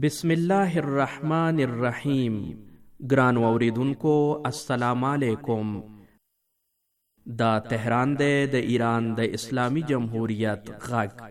بسم الله الرحمن الرحیم. ګرانو اوریدونکو السلام علیکم. دا تهران دی د ایران د اسلامی جمهوریت غږ.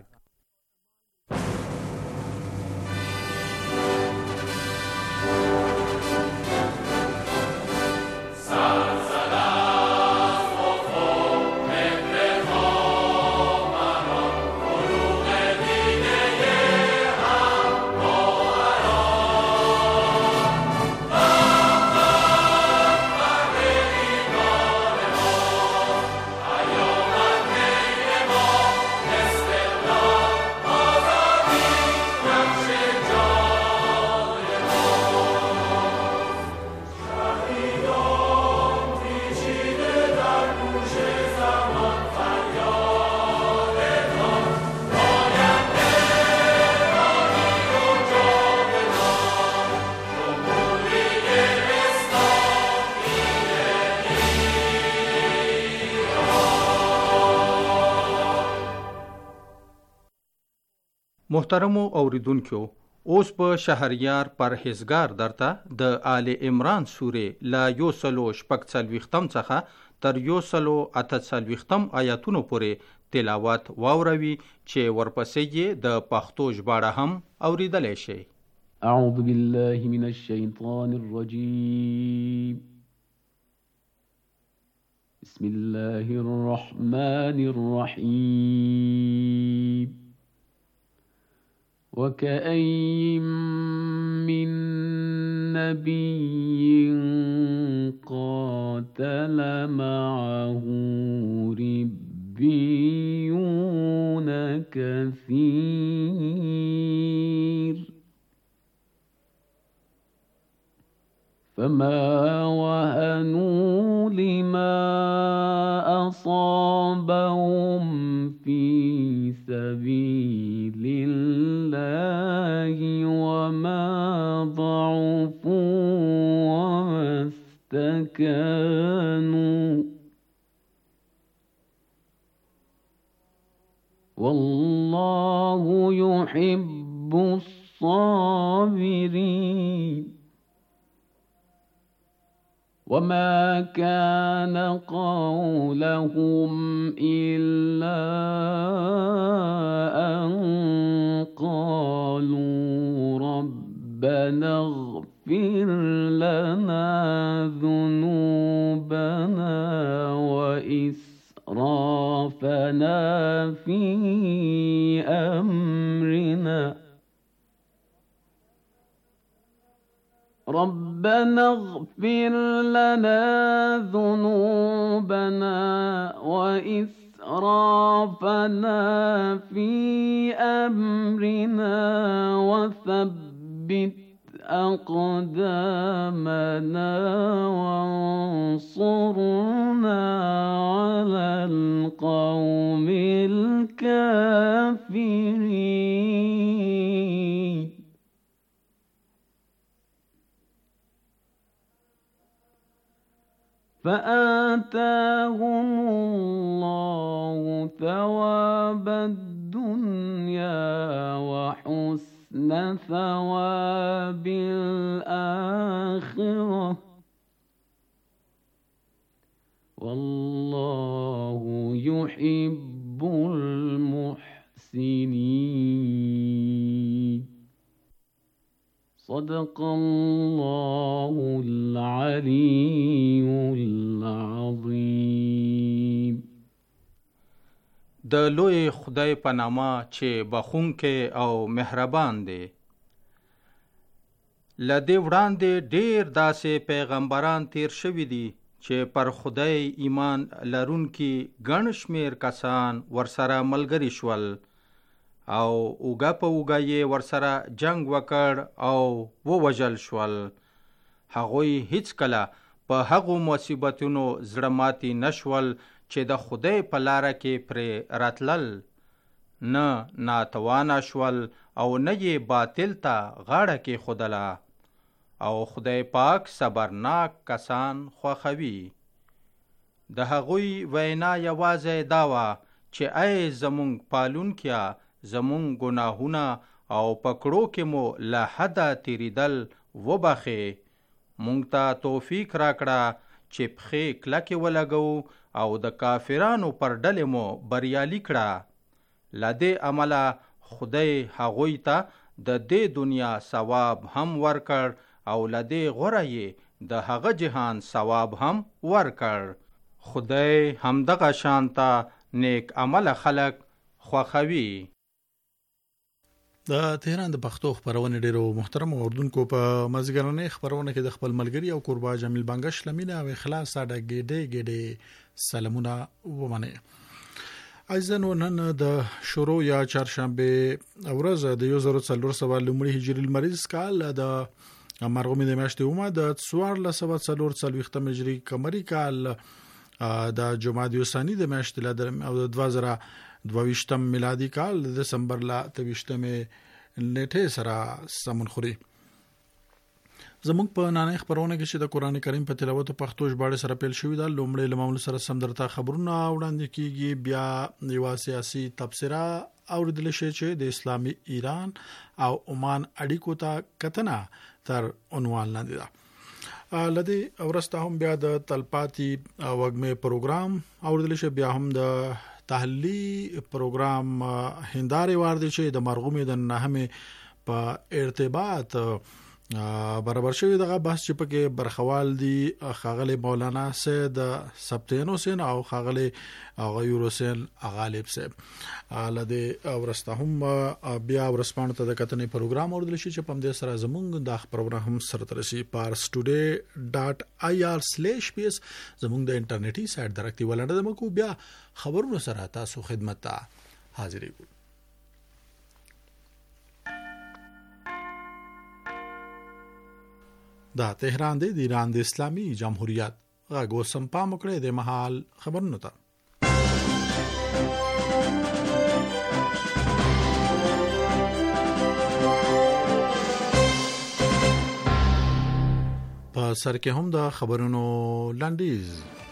محترمو اوریدونکو، اوس په شهریار پرهیزګار درته د آل عمران سورې لا 146 څخه تر 148 آیاتونو پورې تلاوت واوروي چې ورپسې یې د پښتو ژباړه هم اوریدلی شي. اعوذ بالله من الشیطان الرجیم. بسم الله الرحمن الرحیم. وكأين من نبي قاتل معه ربيون كثير فما وهنوا لما أصابهم في سبيل الله وما ضعفوا وما استكانوا والله يحب الصابرين. وما كان قولهم إلا أن قالوا ربنا اغفر لنا ذنوبنا وإسرافنا في أمرنا ربنا اغفر لنا ذنوبنا وإسرافنا في أمرنا وثبت أقدامنا وانصرنا على القوم الكافرين. فآتاهم الله ثواب الدنيا وحسن ثواب الآخرة والله يحب المحسنين. صدق الله العلي العظيم. د لوی خدای په نامه چې بخښونکی او مهربان دی. له دې وړاندې ډېر داسې پیغمبران تیر شوي دي چې پر خدای ایمان لرونکي ګڼ شمېر کسان ورسره ملګري شول او اوږه په اوږه یې ورسره جنگ وکړ او ووژل شول. هغوی هیڅکله په هغو مصیبتونو زړه ماتي نشول چې د خدای په لاره کې پرې راتلل، نه ناتوانه شول او نه یې باطل ته غاړه کېښودله. او خدای پاک صبرناک کسان خوښوي. د هغوی وینا یوازې دا وه چې ای زمونږ پالونکیا، زمونږ ګناهونه او پکړو کې مو له حده تیریدل وبخې. مونږ ته توفیق راکړه چې پښې کلکې ولګو او د کافرانو پر ډلې مو بریالي کړه. له دې عمله خدای هغوی ته د دې دنیا ثواب هم ورکړ او له دې غوره یې د هغه جهان ثواب هم ورکړ. خدای همدغه شانته نیک عمل خلق خوښوي. د تهران د پښتو خبرونه ډیرو محترم اوردونکو په مزګرنې خبرونه کې د خپل ملګری او قربا جمیل بنگش لمینه او اخلاص ساده ګډه سلامونه ومنه. ایزن نن د شروع یا چهارشنبه ورځ د 1400 لومړي هجری المریض کال د مرغومي د میاشتې اومه د 1440 هجری قمری کال د جمادی الثانی د میاشتې ل او د 2022 میلادي کال د دسمبر ل 23 نیټه سره سمون خوري. زموږ په نانه خبرونه کې چې د قران کریم په تلاوت پښتو ژباړه سره پیل شوې ده. لومړی لمول سره سمدرته خبرونه وړاندې کیږي، بیا یو سیاسي تبصره اوریدل شي چې د اسلامي ایران او عمان اړیکو ته کتنه تر عنوان لاندې ده. لدی ورسته هم بیا د تلپاتي وګمه پروګرام اوریدل شي، بیا هم د تحلیلی پروګرام هنداري واردې چې د مرغومي د نهمه په ارتباط برابر شوی دغه بحث چې پکې برخوال دي خاغلی مولانا سید سبتین حسین او خاغلی غیور حسین غالب صاحب. لدی ورسته هم بیا ورسپانو ته د کتنې پروګرام اوردل شي چې پم دې سره زمونږ د خبرونه هم سره ترسي parstoday.ir/ps زمونږ د انټرنیټي سایت درکتي ولنده دمکو بیا خبرونه سره تاسو خدمت ته حاضر یو. دا تهران دی د ایران د اسلامي جمهوریت غږ وسم پام وکړئ د محل خبرونه ته. په سر کې هم د خبرونو لنډیز.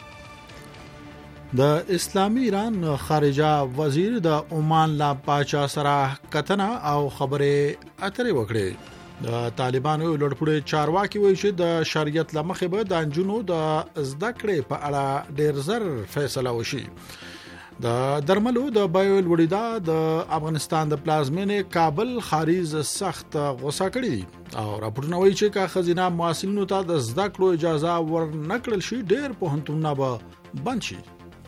د اسلامي ایران خارجه وزیر د عمان لا پاچا سره کتنه او خبره اترې وکړي. د طالبانو لړپوړې چارواکي وایي چې د شریعت لمخې به د انجونو د زده کړې په اړه ډېر زر فیصله وشي. د درملو د بایو لوړیدا د افغانستان د پلازمینې کابل خاریز سخت غوسه کړی دي او راپورټونه وایي چې کا خزینه محصلینو ته د زده کړو اجازه ورنکړل شي ډېر پوهنتونونه به بند شي.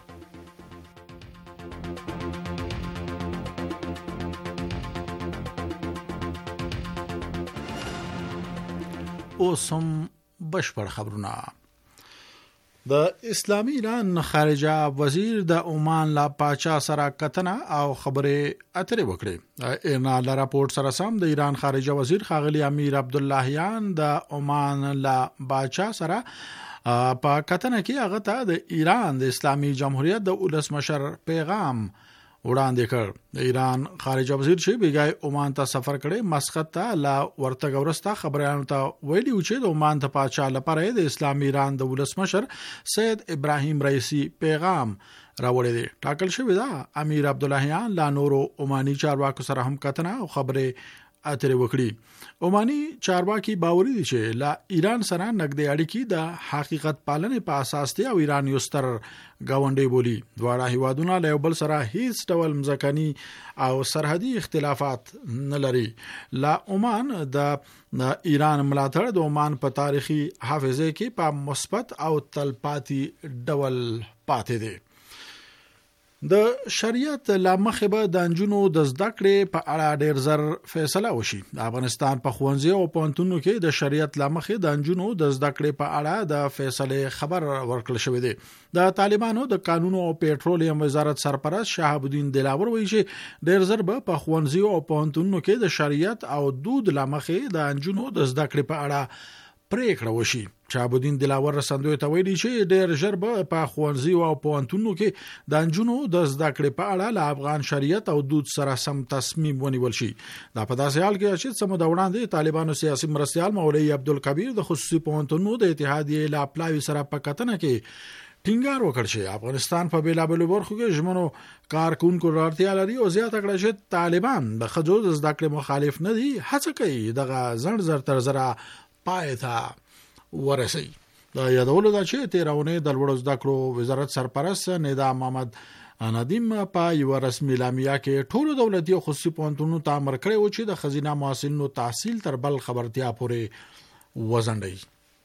اوسم بشپړ خبرونه. د اسلامي ایران خارجه وزیر د عمان لا پاچا سره کتنه او خبره اترې وکړي. ایرنا لا راپورټ سره سم د ایران خارجه وزیر خاغلی امیر عبداللهیان د عمان لا پاچا سره په کتنه کې هغه ته د ایران د اسلامي جمهوریت د ولسمشر پیغام وړاندې کړ. د ایران خارجه وزیر چې بیګای عمان ته سفر کړي مسقط ته لا ورتګ ورسته خبريانو ته ویلي و چې د عمان ته پاچا لپاره د اسلامي ایران د ولسمشر سید ابراهیم رئیسی پیغام راوړی دی. ټاکل شوی دا امیر عبداللهیان لا نورو عماني چارواکو سره هم کتنه او خبره اترې وکړي. عماني چارواکي باوري دي چې لا ایران سره نږدې اړیکې د حقیقت پالنې په اساس دي او ایران یو ستر گاونډي بولی. دواړه هیوادونه له بل سره هیڅ ډول مځکني او سرحدي اختلافات نه لري. لا عمان د ایران ملاتړ د عمان په تاریخي حافظه کې په مثبت او تلپاتي ډول پاتې دي. د شریعت لمخې به د انجونو د زده کړې په اړه ډېر زر فیصله وشي. د افغانستان په ښوونځي او پوهنتونونو کې د شریعت لمخې د انجونو د زده کړې په اړه د فیصله خبر ورکړل شوې ده. د طالبانو د قانون او پېټرولیم وزارت سرپرست شهاب الدین دلاور وایي چې ډېر زر به په ښوونځي او پوهنتونونو کې د شریعت او دود لمخې د انجونو د زده کړې په اړه پریکړه وشي. شهاب الدین دلاور رسندوی ته ویلي چې ډېر ژر به په ښوونځي او پوهنتونونو کې د انجونو د زده کړې په اړه له افغان شریعت او دود سره سم تصمیم ونیول شي. دا په داسې حال کې چې سمو د وړاندې طالبانو سیاسي مرستيال مولوي عبدالکبیر د خصوصي پوهنتونونو د اتحادیې لا پلاوی سره په کتنه کې ټینګار وکړ چې افغانستان په بیلابېلو برخو کې ژمنو کارکونکو اړتیا لري او زیاته کړه چې طالبان د ښځو د زده کړې مخالف نه دي، هڅه کوي دغه زړ زر تر زره پای ته ورسي. دا یادول دا چې تیرونه د لوړو زده کړو وزارت سرپرست ندا محمد ندیم په یو رسمي اعلامیه کې ټول دولتي او خصوصي پوهنتونونو ته امر کړی و چې د خزینه محصلینو تحصیل تر بل خبرتیا پورې وزنډي.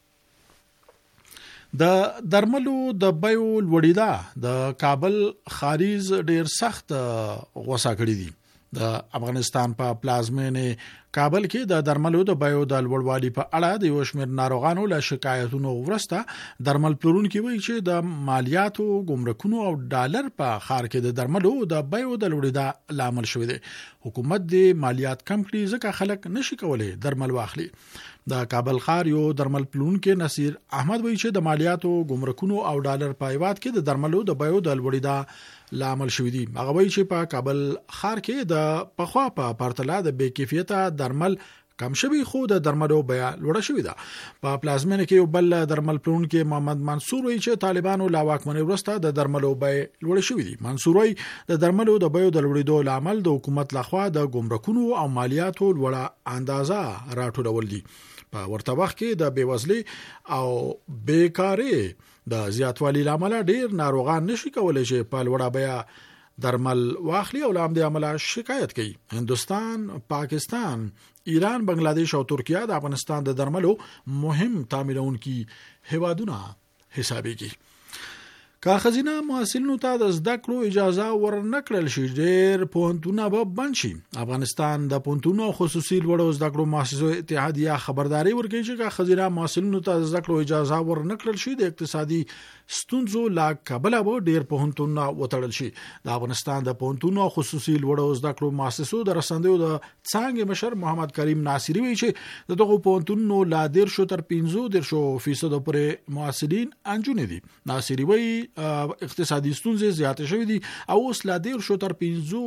د درملو د بیو لوړیدا د کابل خاریز ډیر سخت غوسه کړی دي. د افغانستان په پلازمینه کابل کې د درملو د بیو د لوړوالي په اړه د یو شمېر ناروغانو له شکایتونو وروسته درمل پلورونکي وایي چې د مالیاتو، ګمرکونو او ډالر په خار کې د درملو د بیو د لوړیدا لامل شوی دی. حکومت د مالیات کم کړي ځکه خلک نشي کولای درمل واخلي. د کابل ښار یو درمل پلورونکي نصیر احمد وایي چې د مالیاتو، ګمرکونو او ډالر په هیواد کې د درملو د بیو د لوړیدا لامل شوی دی. هغه وایي چې په کابل ښار کې د پخوا په پرتله د بې کیفیته درمل کم شوی، خو د درملو بیه لوړه شوې ده. په پلازمینه کې یو بل درمل پلورونکي محمد منصور وایي چې طالبانو لا واکمنۍ وروسته د درملو بیه لوړه شوې دي. منصور وایي د درملو د بیو د لوړېدو لامل د حکومت لخوا د ګمرکونو او مالیاتو لوړه اندازه راټولول دي. په ورته وخت کې د بیوزلۍ او بیکارۍ د زیاتوالي لامل ډیر ناروغان نشي کولای چې په لوړه بیه درمل واخلي او لامل عمله شکایت کوي. هندستان، پاکستان، ایران، بنگلاديش او ترکیه د افغانستان د درملو مهم تامینونکي هیوادونه حسابيږي. که خزینه محصلینو ته د زده کړو اجازه ورنکړل شي ډېر پوهنتونونه به بند شي. افغانستان د پوهنتونونو خصوصي لوړو زده کړو مؤسسو اتحادیه خبرداري ورکوي چې که خزینه محصلینو ته د زده کړو اجازه ورنکړل شي د اقتصادي ستونزو لا کبله به ډېر پوهنتونونه وتړل شي. د افغانستان د پوهنتونونو خصوصي لوړو زده کړو مؤسسو د رسندیو د څانګې مشر محمد کریم ناصری وایي چې دغه پوهنتونونو لا 13 تر 15% پورې محصلین انجونې دي. ناصری وایي اقتصادي ستونزې زیاتې شوې دي او اوس لا 13 تر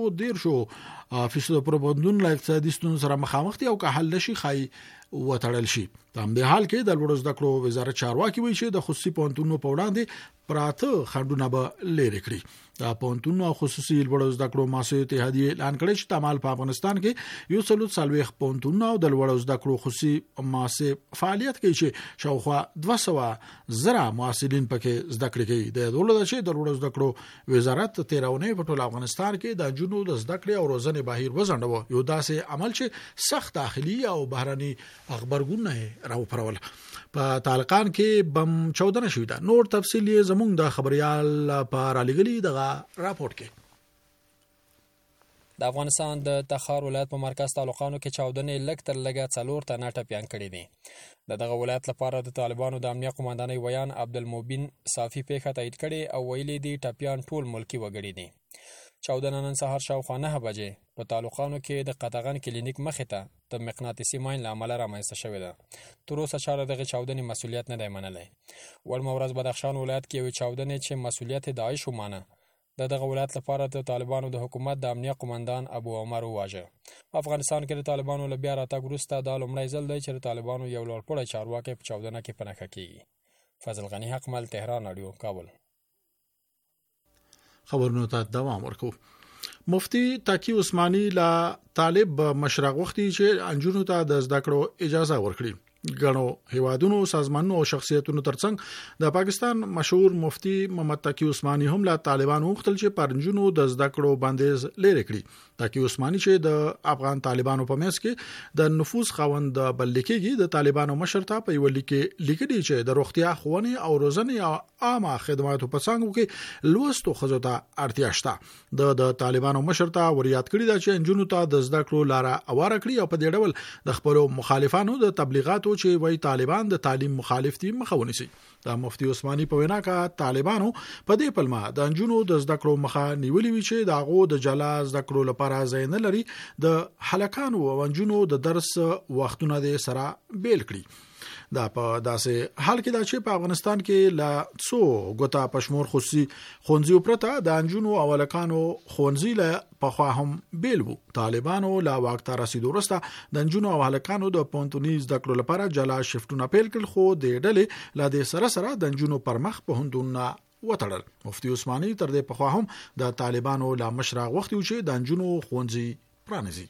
15% پر بندون لا اقتصادي ستونزې سره مخامخ دي او که حل نشي خای وتړل شي. په همدې حال کې د لوړو زده کړو وزارت چارواکي وایي چې د خصوصي پوهنتونونو په وړاندې پراته خنډونه به لرې کړي. د پوهنتونونو او خصوصي لوړو زده کړو مؤسسو اتحادیه اعلان کړی چې تمال په افغانستان کې یو څلور څلويخ پوهنتونونه او د لوړو زده کړو خصوصي مؤسسې فعالیت کوي چې شاوخوا 200 زره محصلین پکې زده کړې کوي. د دولت چې د لوړو زده کړو وزارت تیرونه په ټول افغانستان کې د جنونو د زده کړې او روزنې بهیر وزنډو یو داسې عمل چې سخت داخلي او بهراني خبرګونونه راوپرول. په طالقان کې بم 14 شوی ده. نور تفصیل یې زموږ د خبريال په رالګلي دغه راپورټ کې. د افغانستان د تخار ولایت په مرکز تعلقانو کې چاودنې لږ تر لږه 4 تنه ټپيان کړي دي. دغه ولایت لپاره د طالبانو د امنیه قومندانۍ ویان عبدالمبین صافي پیښه تایید کړي او ویلي دي ټپيان ټول ملکی وګړي دي. چاودنه نن سهار شاوخوا 9 بجې په تعلقانو کې د قطغن کلینیک مخې ته د مقناطیسي ماین له امله رامنځته شوې ده. تر اوسه چا دغه چاودنې مسؤلیت نه دی منلی. ولمه ورځ بدخشان ولایت کې یوې چاودنې چې مسؤلیت داعش ومانه دغه ولایت لپاره د طالبانو د حکومت د امنیه قومندان ابو عمر وواژه. په افغانستان کې د طالبانو له بیا راتګ وروسته دا لومړی ځل دی چې د طالبانو یو لوړپوړی چارواکی په چاودنه کې په نښه کیږي. فضل غنی حقمل، تهران رادیو، کابل. خبرونو ته دوام ورکو. مفتی تقی عثماني لا طالب مشرق وختي چې انجونو ته د زده کړو اجازه ورکړي. غنو هیوادونو سازمانونو او شخصیتونو ترڅنګ د پاکستان مشهور مفتی محمد تقی عثماني هم لا طالبانو وختل چې پرنجونو د زده کړو بندیز لري کړی. تقی عثماني چې د افغان طالبانو په منځ کې د نفوذ خاوند بلکېږي د طالبانو مشر ته په ویل کې لیکلي چې د روغتیا خوونې او روزنې او عامه خدماتو په څنګه کې لوستو خزو ته اړتیا شته. د طالبانو مشر ته وریاد کړی دا چې انجونو ته د زده کړو لاره اواره کړی او په دې ډول د خپل مخالفانو د تبلیغاتو چې وای طالبان د تعلیم مخالف دي مخاوني سي. د مفتی عثماني په وینا کې طالبانو په دې پلمه د انجونو د زده کړو مخه نیولې وی چې د هغه د جلا زده کړو لپاره ځای نه لري. د هلکانو او انجونو د درس وختونه د سره بیل کړی. دا په داسې حال کې دا چې په افغانستان کې لا څو غوتا پښمور خصوصي خونځي پرته د انجونو او هلکانو خونځي له په خوا هم بیل وو. طالبانو لا وخت رسیدو وروسته د انجونو او هلکانو د پونتونیز د کړو لپاره جلا شفټونه پیل کړل، خو د ډلې لا د سره د انجونو پر مخ په هندونه وتړل. مفتي عثماني تر دې پخوا هم د طالبانو لا مشر غوښتي چې د انجونو ښوونځي پرانیزي.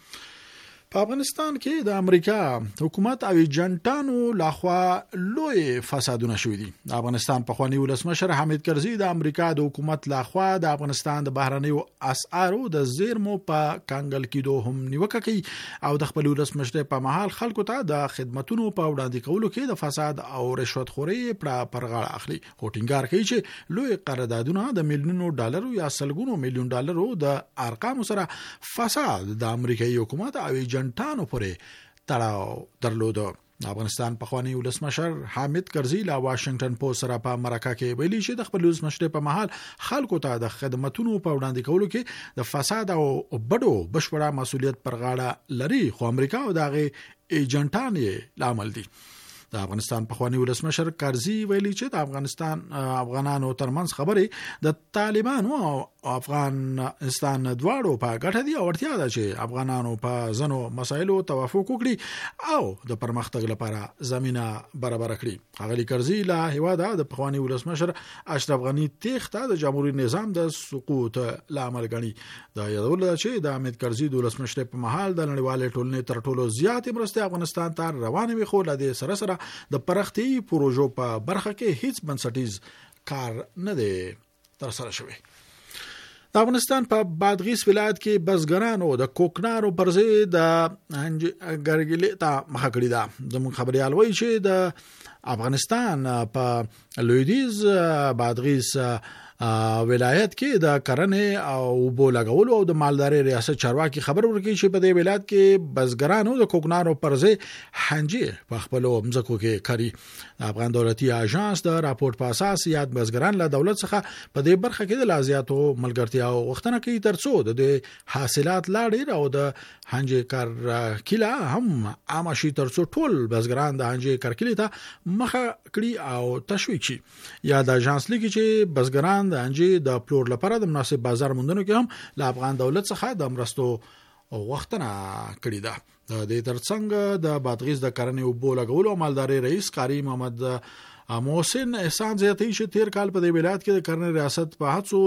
په افغانستان کې د امریکا حکومت او ایجنټانو لخوا لوی فسادونه شوي دي. د افغانستان پخوانی ولسمشر حامد کرزي د امریکا د حکومت لخوا د افغانستان د بهرنیو اسعارو د زیرمو په کانګل کېدو هم نیوکه کوي او د خپل ولسمشر په محل خلکو ته د خدماتونو په وړاندې کولو کې د فساد او رشوت خوري پر غاړه اخلي. هوټینګار کوي چې لوی قراردادونه د میلیونونو ډالرو یا سلګونو میلیون ډالرو د ارقام سره فساد د امریکایي حکومت او ایجنټانو پورې تړاو درلود. افغانستان پخوانی ولسمشر حامد کرزي لا واشنگټن پوسټ سره په مرکه کې ویلي چې د خپل ولسمشر په محل خلکو ته د خدماتونو په وړاندې کولو کې د فساد او بډو بشپړه مسولیت پر غاړه لري، خو امریکا او دغه ایجنټان یې لامل دي. د افغانستان پخوانی ولسمشر کرزي ویلي چې د افغانانو ترمنځ خبرې د طالبانو او افغانستان دواړو په ګټه دي او اړتیا ده چې افغانانو په ځنو مسایلو توافق وکړي او د پرمختګ لپاره زمينه برابر کړي. ښاغلي کرزي لا هیواده د پخوانی ولسمشر اشرف غني تېښته د جمهوریت نظام د سقوط لامل ګڼي. دا یادول ده چې د حامد کرزي د ولسمشر په محل د نړیوالې ټولنې تر ټولو زیاتې مرستې افغانستان ته روانې وي، خو له دې سره د پرختي پروژو په برخه کې هیڅ بنسټیز کار نه دی ترسره شوی. د افغانستان په بادغیس ولایت کې بزګرانو د کوکنارو پر ځای د ګرګلې ته مخه کړې ده. زموږ خبريال وایي چې د افغانستان په لویدیز بادغیس ولایت کې د کرنې او بو لګولو او د مالداري ریاست چارواکي خبر ورکړي چې په دې ولایت کې بزګرانو د کوکنارو پر ځای حنجې په خپل مځکو کې کړي. افغان دولتي اژانس د راپور په اساس یاد بزګران له دولت څخه په دې برخه کې د لازیاتو ملګرتیا او غوښتنه کوي ترڅو د حاصلات لا ډیر او د حنجې کار کله هم عام شي ترڅو ټول بزګران د حنجې کار کلی ته مخه کړي او تشویق شي. یاد اژانس لیکي چې بزګران د انجې د پلور لپاره د مناسب بازار موندنو کې هم له افغان دولت څخه د مرستو غوښتنه کړې ده. د دې ترڅنګ د بادغیس د کرنې او بو لګولو مالداري رئیس قاری محمد محسن احسان زیاتوي چې تیر کال په دې ولایت کې د کرنې ریاست په هڅو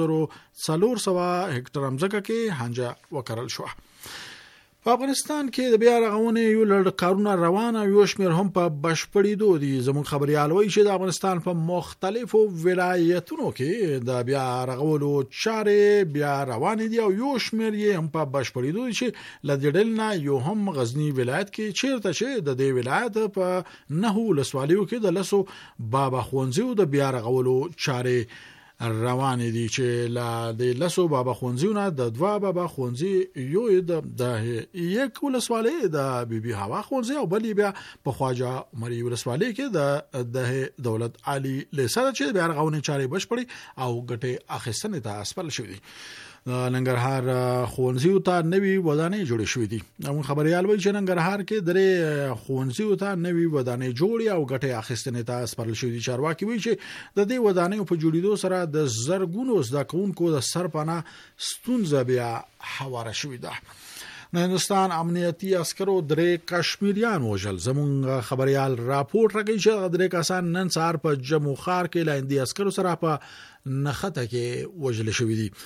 1400 هکټر ځمکه کې حنجه وکړل شو. په افغانستان کې د بیا رغونې یو لړ کارونه روان او یو شمېر هم په بشپړېدو دي. زموږ خبريال وایي چې د افغانستان په مختلفو ولایتونو کې د بیا رغولو چارې بیا روان دي او یو شمېر یې هم په بشپړېدو دي چې له دې ډلې نه یو هم غزنی ولایت کې چیرته چې د دې ولایت په 9 ولسوالیو کې د لسو بابا ښوونځیو د بیا رغولو چارې روان دي چې لا د لسو بابا ښوونځیونه د 2 بابا ښوونځي یو د یک ولسوالۍ د بیبي هوا ښوونځي او بل بیا په خواجه عمري ولسوالۍ کې د دولت عالی لیسه چې بیا رغونې چارې بشپړي او ګټه اخیستنې ته اسپل شوې دي. ننګرهار ښوونځیو ته نوې ودانۍ جوړې شوې دي. موږ خبريال وایي چې ننګرهار کې درې ښوونځیو ته نوې ودانۍ جوړې او ګټه اخیستنې ته اسپل شوې دي. چارواکي وایي چې د دې ودانۍ په جوړېدو سره د زرګونو زده کوونکو د سرپناه ستونزه بیا هواره شوې ده. د هندستان امنیتي عسکرو 3 کشمیریان وژل. زموږ خبريال راپورټ راکوي چې 3 کسان نن سهار په جمو خار کې له هندي عسکرو سره په نخته کې وژل شوې دي.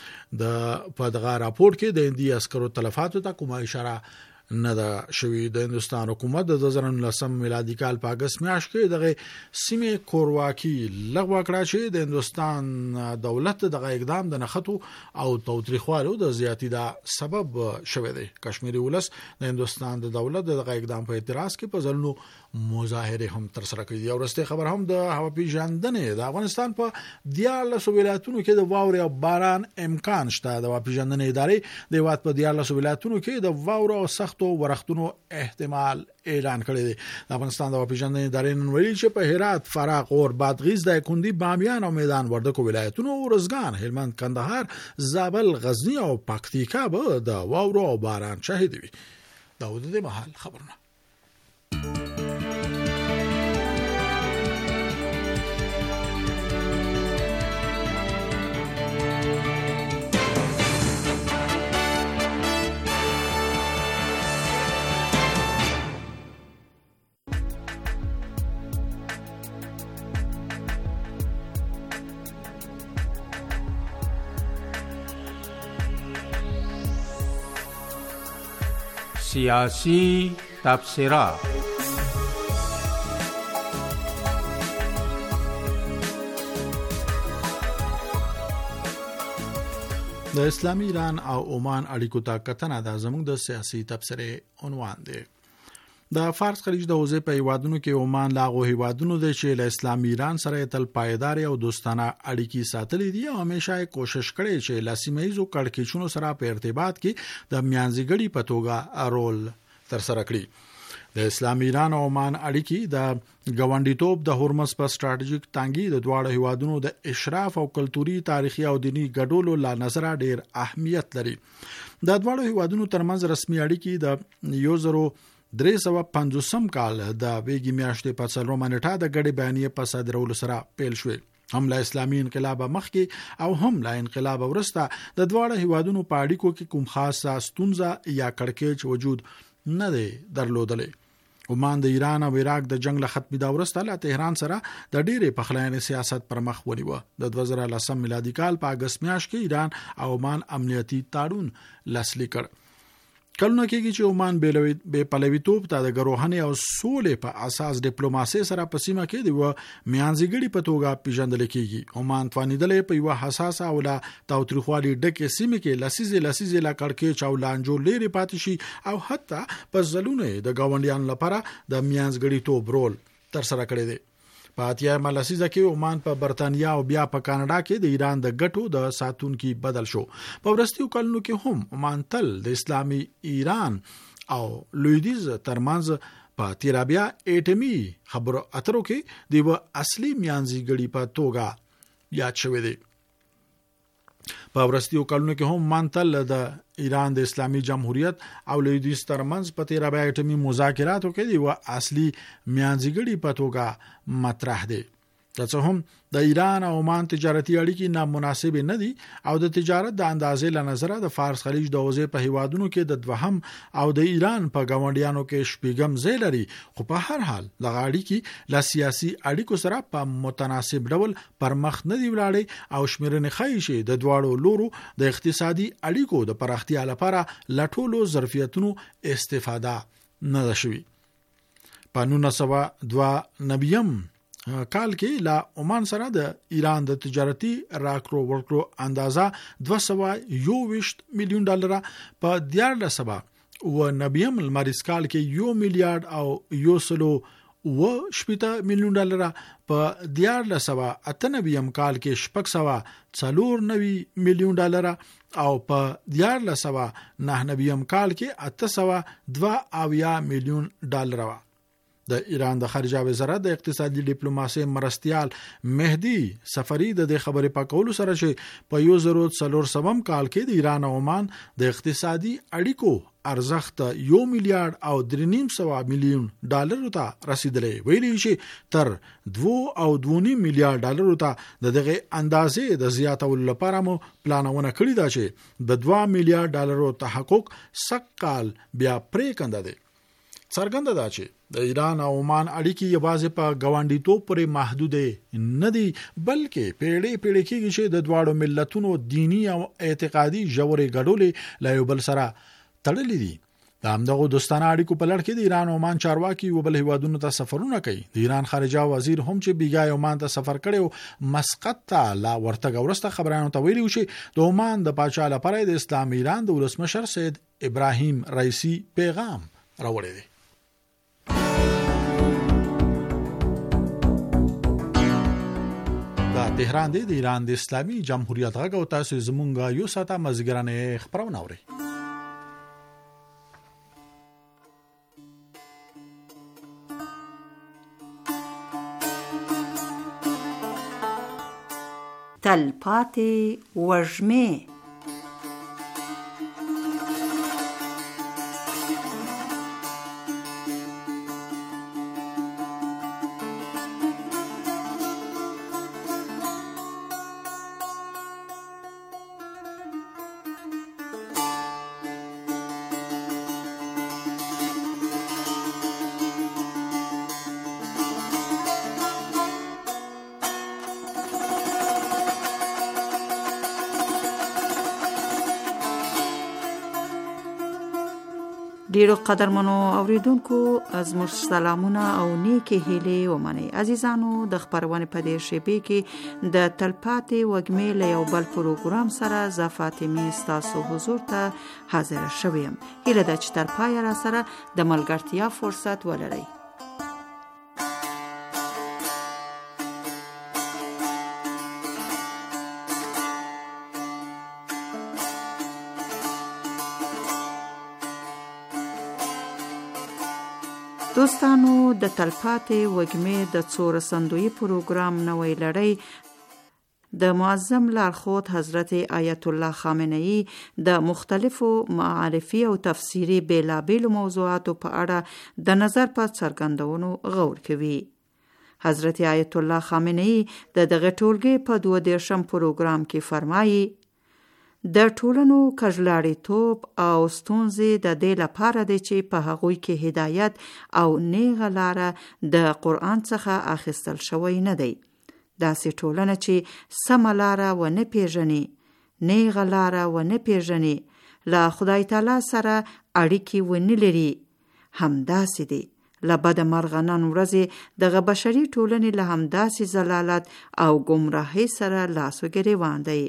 په دغه راپورټ کې د هندي عسکرو تلفاتو ته کومه اشاره نه ده شوی. د هندستان حکومت د 2019 میلادي کال په اگست میاشت کې دغه سیمه کورواکی لغوه کړه چې د هندستان دولت دغه اقدام د نخټو او توتریخوالو د زیاتی دا سبب شوی دی. کشمیری ولس د هندستان د دولت دغه اقدام په اعتراض کې په ځلونو مظاهره هم تر سره کړې. او رسته خبر هم د هوا پیژندنې د افغانستان په 14 ولایتونو کې د واورې او باران امکان شته. د هوا پیژندنې ادارې د هیواد په 14 ولایتونو کې د واورو او سخت ورښتونو احتمال اعلان کړی دی. د افغانستان د هوا پیژندنې ادارې نن ویلي چې په هرات، فراه، اور، بادغیس، دایکندي، بامیان او میدان وردګو ولایتونو او روزګان، هلمند، کندهار، زابل، غزنی او پکتیکا به د واورو او باران شاهد وي. دا د دې محل خبرونه. سیاسی تبصره. د اسلامي ایران او عمان اړیکو ته کتنه د زموږ د سیاسي تبصره عنوان دی. د فارس خلیج د حوزې په هیوادونو کې عمان لاغو هیوادونو د چې له اسلامي ایران سره تل پایدار او دوستانه اړیکې ساتلې دي او همیشه کوشش کړي چې له سیمه‌ایزو کړکېچونو سره په ارتباط کې د میانځګړي په توګه رول تر سره کړي. د اسلامي ایران او عمان اړیکې د ګاونډیتوب د هرمز په سټریټیژیک تانګي د دواړو هیوادونو د اشراف او کلتوري تاریخي او دینی ګډولو لا نظر ډیر اهمیت لري. د دواړو هیوادونو ترمنځ رسمي اړیکې د 1350 کال د ویګي میاشتې په 4 منټه د غړي بیانیه په صادرولو سره پیل شوې. هم له اسلامي انقلاب مخکې او هم له انقلاب وروسته د دواړو هیوادونو په اړیکو کې کوم خاصه ستونزه یا کړکېچ وجود نه دی درلودلې. عمان د ایران او عراق د جنگ له ختمېدا وروسته له تهران سره د ډېرې پخلاینې سیاست پر مخ ونیوه. د 2010 میلادي کال په اگست میاشت کې ایران او عمان امنیتي تړون لاسلیک کړ. کلونه کېږي چې عمان به پلویتوب ته د ګروهنې او سولې په اساس ډیپلوماسي سره په سیمه کې د میانځګړي په توګه پیژندل کېږي. عمان توانیدلې په یو حساسه او لا تاوتریخوالي ډکه سیمه کې لسیزه لا کړکېچ او لانجو لري پاتې شي او حتی په ځلونه د گاونډیانو لپاره د میانځګړي توب رول تر سره کړی دی. په اتیا ملسیزه کې عمان په برتانیا او بیا په کاناډا کې د ایران د ګټو د ساتونکي بدل شو. په ورستیو کلونو کې هم عمان تل د اسلامي ایران او لویدیز ترمنځ په تیرابیا اټمی خبرو اترو کې د اصلي میانځګړي په توګه یاد شوی دی. په ورستیو کلونو کې هم مانتل د ایران د اسلامي جمهوریت او لویدیز ترمنځ په تیرابیا اټمی مذاکراتو کې د اصلي میانځګړي په توګه مطرح دي. که هم د ایران او عمان تجارتي اړیکې نامناسب نه دي او د تجارت د اندازې له نظره د فارس خلیج د حوزې په هیوادونو کې د دوهم او د ایران په گاونډیانو کې شپږم ځای لري، خو په هر حال د اړیکې له سیاسي اړیکو سره په متناسب ډول پرمخ نه دی ولاړې او شمیرنې ښیي چې د دواړو لورو د اقتصادي اړیکو د پراختیا لپاره له ټولو ظرفیتونو استفاده نه ده شوې. په 1992 کال کې لا عمان سره د ایران د تجارتي راکړو ورکړو اندازه $221 میلیون په 2019 لمریز کال کې 1 میلیارډ او 180 میلیون په 2098 کال کې 694 میلیون او په 2099 کال کې 802 میلیون د ایران د خارجه وزارت د اقتصادي ډیپلوماسي مرستيال مهدي سفری د خبرې پاکولو سره چې په 2003 کال کې د ایران او عمان د اقتصادي اړیکو ارزښت 1 میلیارډ او 3.5 میلیون ډالر ته رسیدلې، ویلي چې تر 2 او 2.5 میلیارډ ډالر ته دغه اندازې د زیاتولو لپاره مو پلانونه کړی دا چې د 2 میلیارډ ډالر تحقق سقال بیا پرې کنده دي. څرګنده ده چې د ایران او عمان اړیکې یوازې په ګاونډیتوب پورې محدود نه دي، بلکې پیړۍ کېږي چې د دواړو ملتونو دینی او اعتقادي ژورې ګډولې له یو بل سره تړلې دي. د همدغو دوستانه اړیکو په لړ کې د ایران او عمان چارواکي یو بل هیوادونو ته سفرونه کوي. د ایران خارجه وزیر هم چې بیګای عمان ته سفر کړي مسقط ته لا ورتګ ورسته خبرانو ته ویلي چې د عمان د پاچا لپاره د اسلام ایران د ولسمشر سید ابراهیم رئیسی پیغام راوړی دی. تهران دی د ایران د اسلامي جمهوریت غږ او تاسو زمونږه یو ساعته مزګرانه خبرونه اورئ. تلپاتې وږمې ډیرو قدرمنو اوریدونکو زموږ سلامونه او نیکی هیلې ومنئ. عزیزانو د خبرونه په دې شیبې کې د تلپاتې وږمې له یو بل پروګرام سره زه فاطمه ستاسو حضور ته حاضر شوم. هیله ده چې تر پایه را سره د ملګرتیا فرصت ولرئ. دوستانو د تلپاتې وږمې د څو رسندویي پروګرام نوې لړۍ د معظم لارښود حضرت آیت الله خامنه‌ای د مختلفو معرفي او تفسیری بیلابیلو موضوعاتو په اړه د نظر په څرګندونو غور کوي. حضرت آیت الله خامنه‌ای د دغه ټولګې په 22 پروګرام کې فرمایي: د ټولنو کژلاړیتوب او ستونزې د دې لپاره دی چې په هغوی کې هدایت او نیغه لاره د قرآن څخه اخیستل شوی نه دی. داسې ټولنه چې سمه لاره ونه پیژني، نیغه لاره ونه پیژني، له خدای تعالی سره اړیکې ونه لري، همداسې دی له بده مرغه نن ورځې دغه بشري ټولنې له همداسې ضلالت او ګمراهۍ سره لاس و ګریوان دی.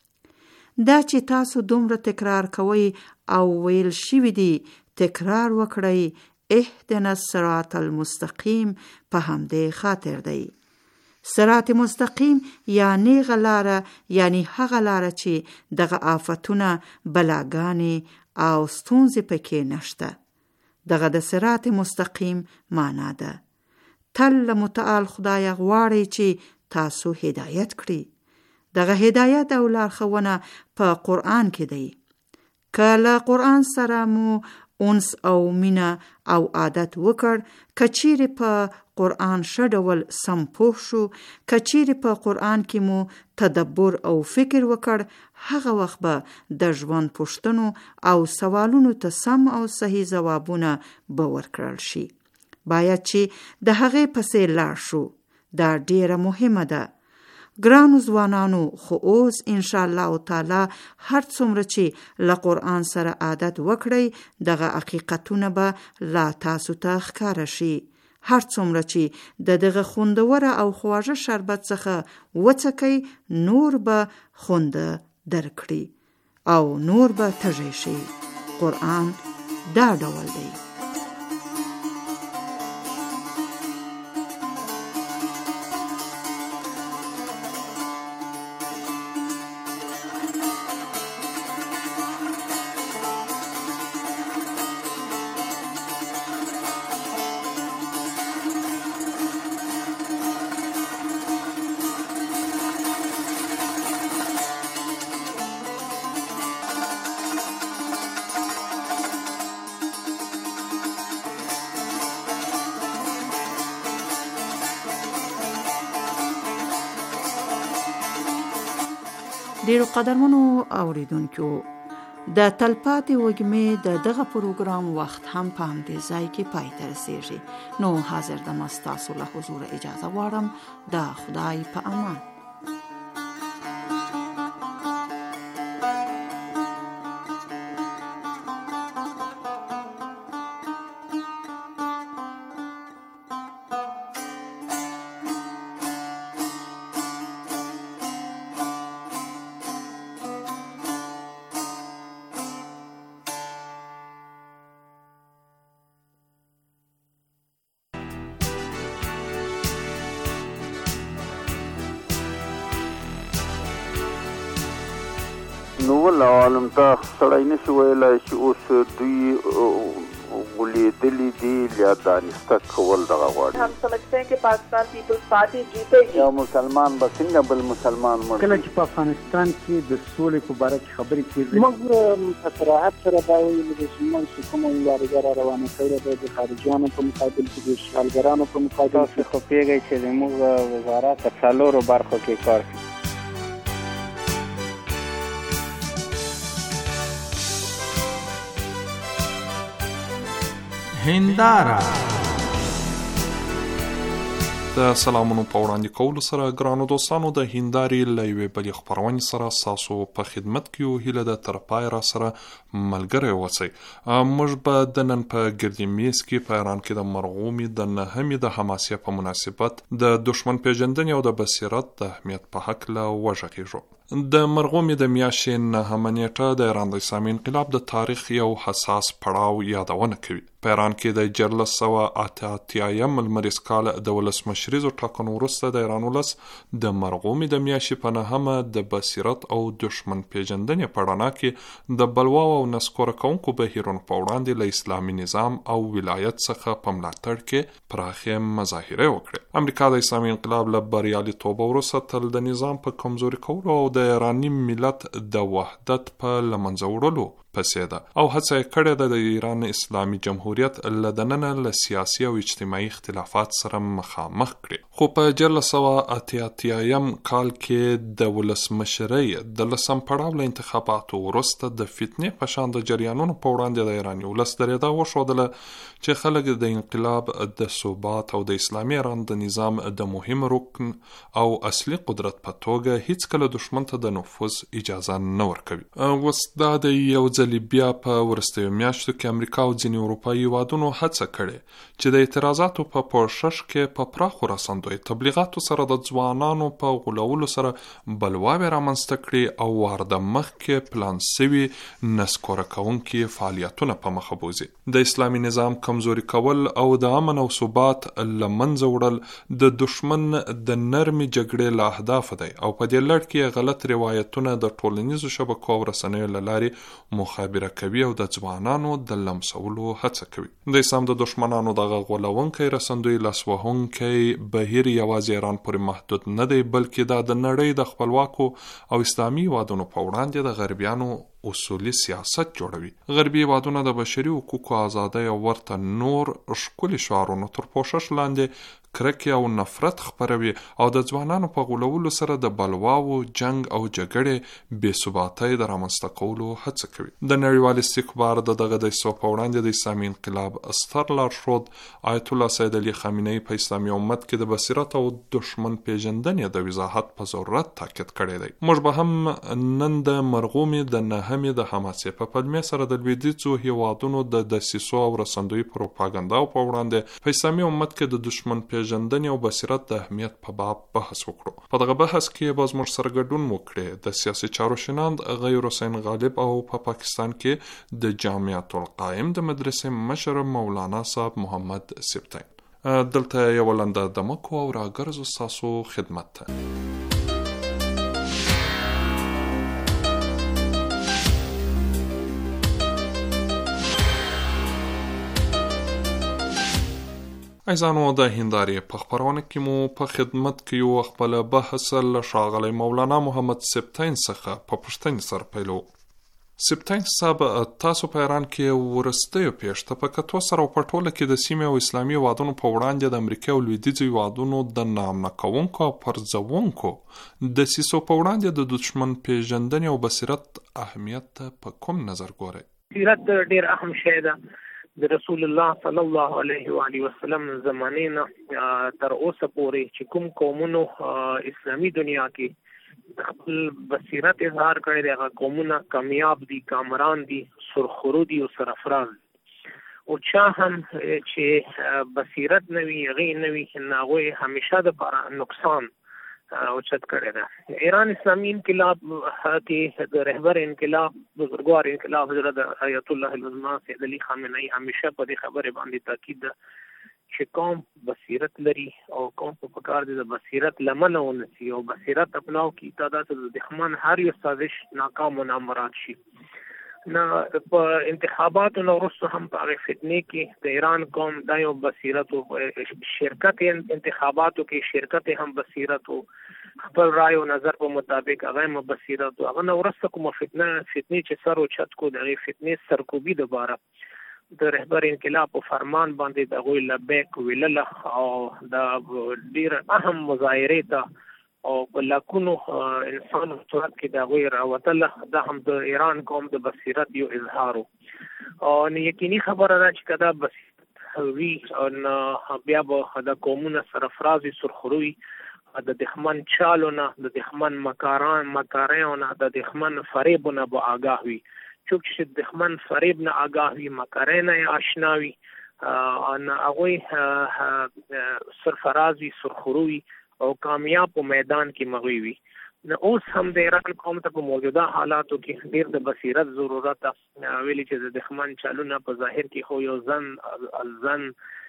دا چې تاسو دومره تکرار کوئ او ویل شوي دي تکرار وکړئ، اهدنا الصراط المستقیم په همدې خاطر دی. صراط مستقیم یعنی غلاره، یعنی هغه لاره چې دغه آفتونه، بلاګانې او ستونزې پکې نشته. دغه د صراط مستقیم معنا ده. تل متعال خدای غواړي چې تاسو هدایت کړي. دغه هدایت او لارښوونه په قرآن کې دی. که له قرآن سره مو اونس او مینا او عادت وکړ، کچیر په قرآن شډول سم پوه شو، کچیر په قرآن کې مو تدبر او فکر وکړ، هغه وخت به د ژوند پوښتنو او سوالونو ته سم او صحیح ځوابونه به ورکړل شي. باید چې د هغې پسې لاړ شو. دا ډیره مهمه ده. ګرانو ځوانانو، خو اوس ان شاء الله تعالی هر څومره چې له قرآن سره عادت وکړئ، دغه حقیقتونه به لا تاسو ته ښکاره شي. هر څومره چې دغه خوندوره او خواږه شربت څخه وڅکئ، نور به خوند درکړي او نور به تږی شي. قرآن دا ډول دی. ډیرو قدرمنو اوریدونکو، د تلپاتې وږمې د دغه پروګرام وخت هم په همدې ځای کې پای ته رسیږي. نو حاضر د مستاسو له حضور اجازه غواړم. د خدای په امان. نو ول عالم ته سړی نشي ویلی چې اوس دوی ولیدلی دي یا دانسته کول دغه غواړي. हम समझते हैं कि पाकिस्तान पीपल्स पार्टी जीतेगी. یا مسلمان به څنګه بل مسلمان مړ کله چې په افغانستان کې د سولې په باره کې خبرې کېږي، موږ په صراحت سره دا ویلي دي چې موږ چې کومه مبارزه را روانه کړې ده د خارجیانو په مقابل کې، د اشغالګرانو په مقابل کې، خو پوهېږئ چې زموږ وزارت په څلورو برخو کې کار کوي. هنداره د سلامونو په وړاندې کولو سره ګرانو دوستانو د هندارې له یوې بلې خپرونې سره ستاسو په خدمت کې یو هیله ده تر پای را سره ملګری اوسئ. موږ به د نن په ګردي میز کې په ایران کې د مرغومي د نهمې د حماسیه په مناسبت د دشمن پیژندنې او د بصیرت د اهمیت په هکله وغږیږو. د مرغومي د میاشتې نهمه نیټه د ایران د اسلامي انقلاب د تاریخ یو حساس پړاو یادونه کوي. په ایران کې د 1988 لمریز کال د ولسمشریزو ټاکنو وروسته د ایران ولس د مرغومي د میاشتې په نهمه د بصیرت او دشمن پیژندنې په رڼا کې د بلواو او نسکوره کوونکو بهیرونو په وړاندې له اسلامي نظام او ولایت څخه په ملاتړ کې پراخې مظاهرې وکړې. امریکا د اسلامي انقلاب له بریالیتوب وروسته تل د نظام په کمزوري کولو او د ایراني ملت د وحدت په له منځه وړلو پسې ده او هڅه یې کړې ده د ایران اسلامي جمهوریت له دننه له سیاسي او اجتماعي اختلافات سره مخامخ کړي. خو په 1988 کال کې د ولسمشرۍ د لسم پړاو له انتخاباتو وروسته د فتنې په شان د جریانونو په وړاندې د ایراني ولس درېدا وښودله چې خلک د انقلاب د ثبات او د اسلامي ایران د نظام د مهم رکن او اصلي قدرت په توګه هیڅکله دښمن ته د نفوذ اجازه نه ورکوي. اوس دا د یو بیا په ورستیو میاشتو کې امریکا او ځینې اروپایي هیوادونو هڅه کړې چې د اعتراضاتو په پوښښ کې په پراخو رسندوی تبلیغاتو سره د ځوانانو په غولولو سره بلواوې رامنځته کړي او وارده مخکې پلان سوي نسکوره کوونکي فعالیتونه په مخه بوځي. د اسلامي نظام کمزوري کول او د امن او ثبات له منځه وړل د دشمن د نرمې جګړې له اهداف دی او په دې لړ کې غلط روایتونه د ټولنیزو شبکو او رسنیو له لارې مخابره کوي او د ځوانانو د لمسولو هڅه کوي. د اسلام د دشمنانو دغه غولونکی رسندوی لاسوهونکی بهیر یوازې ایران پورې محدود نه دی بلکې دا د نړۍ د خپلواکو او اسلامي هیوادونو په وړاندې د غربیانو اصولي سیاست جوړوي. غربي هیوادونه د بشري حقوقو آزادۍ او ورته نور ښکلي شعارونو تر پوښښ لاندې کرکې او نفرت خپروي او د ځوانانو په غولولو سره د بلواو جنگ او جګړې بې ثباتۍ د رامنځته کولو هڅه کوي. د نړیوال استکبار دغه دسیسو په وړاندې د اسلامي انقلاب ستر لارښود آیت الله سید علي خامنه‌ای په اسلامي امت کې د بصیرت او دشمن پیژندنې د وضاحت په ضرورت تاکید کړی دی. موږ به هم نن د مرغومي د نهمې د حماسې په پلمې سره د لویدیځو هیوادونو د دسیسو او رسندوی پروپاګاندا په وړاندې په اسلامي امت کې د دشمن پیژندنې او بصیرت د اهمیت په باب بحث وکړو. په دغه بحث کې به زموږ سره ګډون وکړي د سیاسي چارو شناند غیر حسین غالب او په پاکستان کې د جامعة القائم د مدرسې مشر مولانا صاحب محمد سبتین. دلته یو لنډه دمکو او راګرځو ستاسو خدمت ته. ایزانو د هندارې په خپرونه کې مو په خدمت کې یو خپل بحث له ښاغلی مولانا محمد سبتین څخه په پوښتنې سره پیلو. سبتین صاحب، تاسو په ایران کې ورستیو پیښته په کتو سره په ټوله کې د سیمې او اسلامي هیوادونو په وړاندې د امریکا او لویدیځو هیوادونو د نامنع کوونکو او پرځوونکو دسیسو په وړاندې د دشمن پیژندنې او بصیرت اهمیت په کوم نظر ګورئ؟ بصیرت ډېر اهم شی ده. د رسول الله صلی الله علیه و آله وسلم زمانه نه تر اوسه پورې چې کوم قومونو اسلامي دنیا کې خپل بصیرت اظهار کړی دی، هغه قومونه کامیاب دي، کامران دي، سرخرو دي او سرفراز. او چا هم چې بصیرت نوي هغې نوي هغوی همیشه دپاره نقصان اوچت کړی ده. ایران اسلامي انقلاب کې د رهبر انقلاب بزرګوار انقلاب حضرت آیت الله العظمى سید علي خامنه‌ای همیشه په دې خبرې باندې تاکید ده چې قوم بصیرت لري او قوم په پکار دي د بصیرت لمنه ونسي او بصیرت اپناو کی تعداد د دښمن هر یو سازش ناکام و نامراد شي. نه په انتخاباتو نه وروسته هم په هغې فتنې کې د ایران قوم دا یو بصیرت و، شرکت انتخاباتو کې شرکت هم بصیرت و، خپل رای او نظر په مطابق هغه هم بصیرت و. هغه نه وروسته کومه فتنې چې سر اوچت کو د هغې فتنې سرکوبي دپاره د رهبر انقلاب په فرمان باندې د هغوی لبیک ویلله او د ډېر اهم مظاهرې ته او په لاکونو انسانو صورت کې د هغوی راوتله، دا هم د ایران قوم د بصیرت یو اظهار و. او یقیني خبره ده چې که دا بصیرت وی بیا به د قومونه سره فرازي سرخروي د دښمن چالونه د دښمن مکاریونه د دښمن فریبونه به آگاه وي. چوک چې دښمن فریب نه آگاه وي، مکارۍ نه آشنا وي، هغوی سرفرازي سرخروي او کامیاب په میدان کې مغوي وي. اوس هم د ایران قوم ته په موجوده حالاتو کې ډیر د بصیرت ضرورت ده. ویلي چې د دښمن چالونه په ظاهر کې خو یو ځن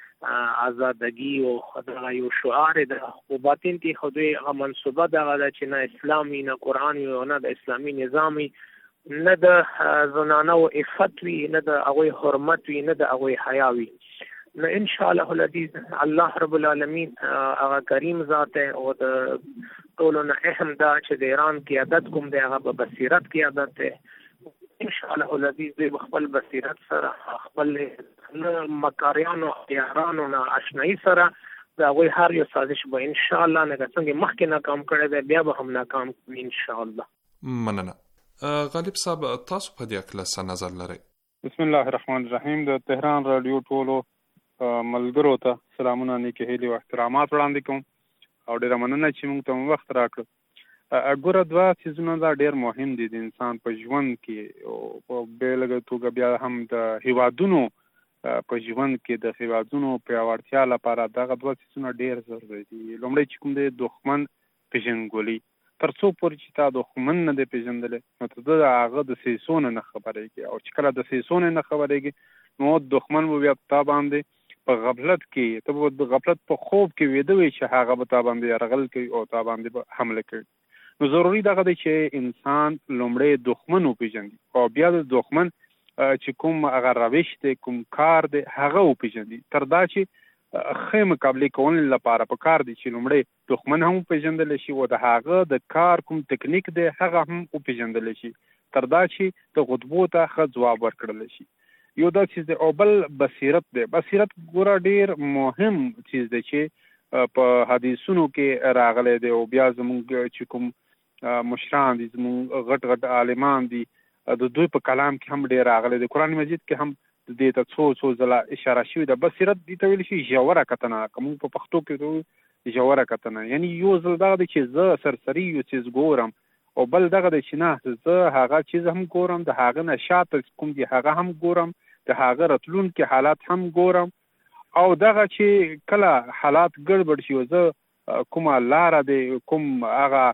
آزادګي او دغه یو شعار ده، په باطن کې خو دوی هغه منصوبه دغه ده چې نه اسلامي نه قرآن وي او نه د اسلامي نظامي، نه د زنانه و عفت وي، نه د هغوی حرمت وي، نه د هغوی حیا وي. نو ان شاء الله العزیز الله رب العالمین هغه کریم ذات او د ټولو نه اهم دا چې د ایران قیادت کوم دی هغه په بصیرت قیادت دی. ان شاء الله العزیز دوی خپل بصیرت سره خپل مکاریانو یارانو نه آشنایي سره د هغوی هر یو سازش به ان شاء الله نه څنګه مخکې ناکام کړی دی بیا به هم ناکام کوي ان شاء الله. مننه. غالب صاحب تاسو په دې اړه څه نظر لرئ؟ بسم الله الرحمن الرحیم. د تهران رادیو ټولو ملګرو ته سلامونه، نیکې هیلې او احترامات وړاندې کوم او ډېره مننه چې موږ ته وخت راکړو. ګوره دوه څیزونه دا ډېر مهم دي د انسان په ژوند کې او په بېلګه توګه بیا هم د هیوادونو په ژوند کې د هیوادونو پیاوړتیا لپاره دغه دوه څیزونه ډېر ضروري دي. لومړی چې کوم دی دښمن پېژندګلوي. تر څو پورې چې تا دښمن نه دی پېژندلی نو ته د هغه د سیسو نه خبرېږي، او چې کله د سیسو نه خبرېږي نو دښمن به بیا تا باندې په غفلت کې، ته به د غفلت په خوب کې ویده وي چې هغه به تا باندې یرغل کوي او تا باندې به حمله کوي. نو ضروري دغه دی چې انسان لومړی دښمن وپېژني او بیا د دښمن چې کوم هغه روش دی، کوم کار دی، هغه وپېژني. تر دا چې ښې مقابلې کولو لپاره په کار دی چې لومړی دښمن هم وپېژندلی شي او د هغه د کار کوم تکنیک دی هغه هم وپېژندلی شي، تر دا چې د خطبو ته ښه ځواب ورکړلی شي. یو دا چیز دی. او بل بصیرت دی. بصیرت ګوره ډېر مهم چیز دی چې په حدیثونو کې راغلی دی او بیا زموږ چې کوم مشران دي، زموږ غټ عالمان دي، د دوی په کلام کې هم ډېر راغلی دی. قرآن مجید کې هم دې ته څو ځله اشاره شوې ده. بصیرت دې ته ویلی شي ژوره کتنه، که موږ په پښتو کې ژوره کتنه، یعنی یو ځل دغه دی چې زه سرسري یو څیز ګورم او بل دغه دی چې نه زه هغه چیز هم ګورم، د هغه نه شاته کوم دی هغه هم ګورم، د هغه راتلونکي حالات هم ګورم، او دغه چې کله حالات ګډوډ شي زه کومه لاره دی، کوم هغه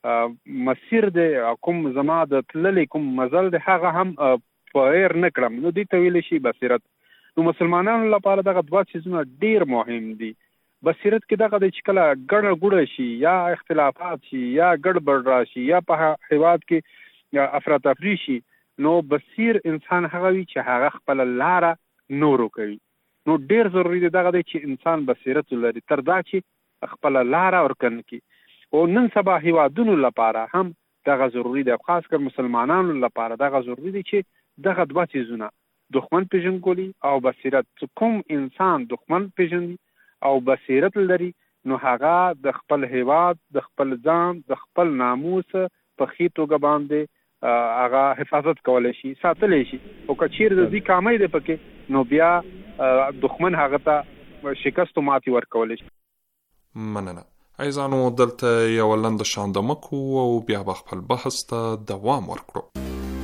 مسیر دی، کوم زما د تللی کوم مزل دی هغه هم پایر نه کړم. نو دې ته ویلی شي بصیرت. نو مسلمانانو لپاره دغه دوه څیزونه ډېر مهم دي. بصیرت کې دغه دی چې کله ګډه ګوډه شي یا اختلافات شي یا ګډوډ راشي یا په هیواد کې افراتفری شي، نو بصیر انسان هغه وي چې هغه خپل لاره نورو کوي. نو ډېر ضروري دی دغه دی چې انسان بصیرت ولري تر دا چې خپل لاره ورکنه کړي. او نن سبا هیوادونو لپاره هم دغه ضروري دی، خاص کر مسلمانانو لپاره دغه ضروري دی چې دغه دوه څیزونه دښمن پېژندګلوي او بصیرت. کوم انسان دښمن پېژني او بصیرت لري نو هغه د خپل هیواد، د خپل ځان، د خپل ناموس په ښې توګه باندې هغه حفاظت کولی شي، ساتلی شي. او که چیرې د دې کامی دی پکې نو بیا دښمن هغه ته شکست و ماتې ورکولی شي. مننه. عزیزانو دلته یو لنډه شاندمه کوو او بیا به خپل بحث ته دوام ورکړو.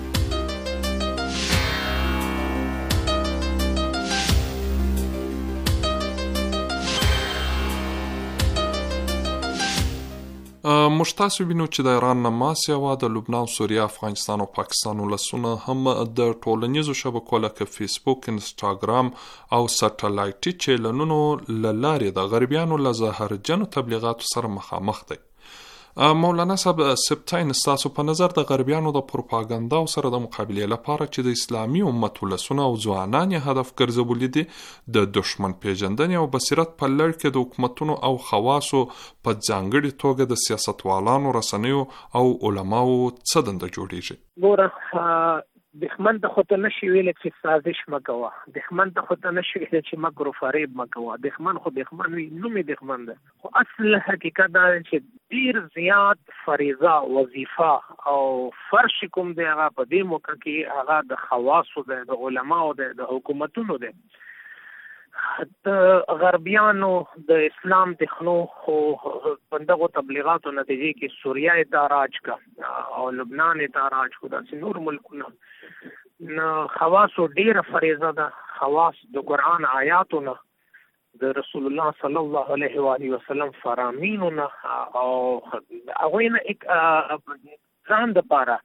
موږ تاسو وینو چې د ایران نه ما سیوا د لبنان، سوریه، افغانستان او پاکستان ولسونه هم د ټولنیزو شبکو لکه فیسبوک، انسټاګرام او سټلایټي چینلونو له لارې د غربیانو له زهرجنو تبلیغاتو سره مخامخ دي. مولانا صاحب سبتاین ستاسو په نظر د غربیانو د پروپاګاندا سره د مقابلې لپاره چې د اسلامي امت ولسونه او ځوانان یې هدف ګرځولي دي د دشمن پیژندنې او بصیرت په لړ کې د حکومتونو او خواصو په ځانګړي توګه د سیاستوالانو، رسنیو او علماو څه دنده جوړیږي؟ ګوره دښمن ته خو ته نشي ویلی چې سازش مه کوه، دښمن ته خو ته نشي ویلی چې مکر و فریب مه کوه. دښمن خو دښمن وي، نوم یې دښمن ده. خو اصل حقیقت دا چې ډیر زیات فریضه، وظیفه او فرش کوم دی هغه په دې موقع کې هغه د خواصو دی، د علماو دی، د حکومتونو دی. د غربیانو د اسلام تخنو خو بندغو تبلیغاتو نتیجې کې سوریه ته راج کا او لبنان ته راج کو داسې نور ملکونه خواصو ډیره فریضه ده. خواص د قرآن آیاتونه، د رسول الله صلی الله علیه و آله وسلم فرامینونه او هغوی نه ځان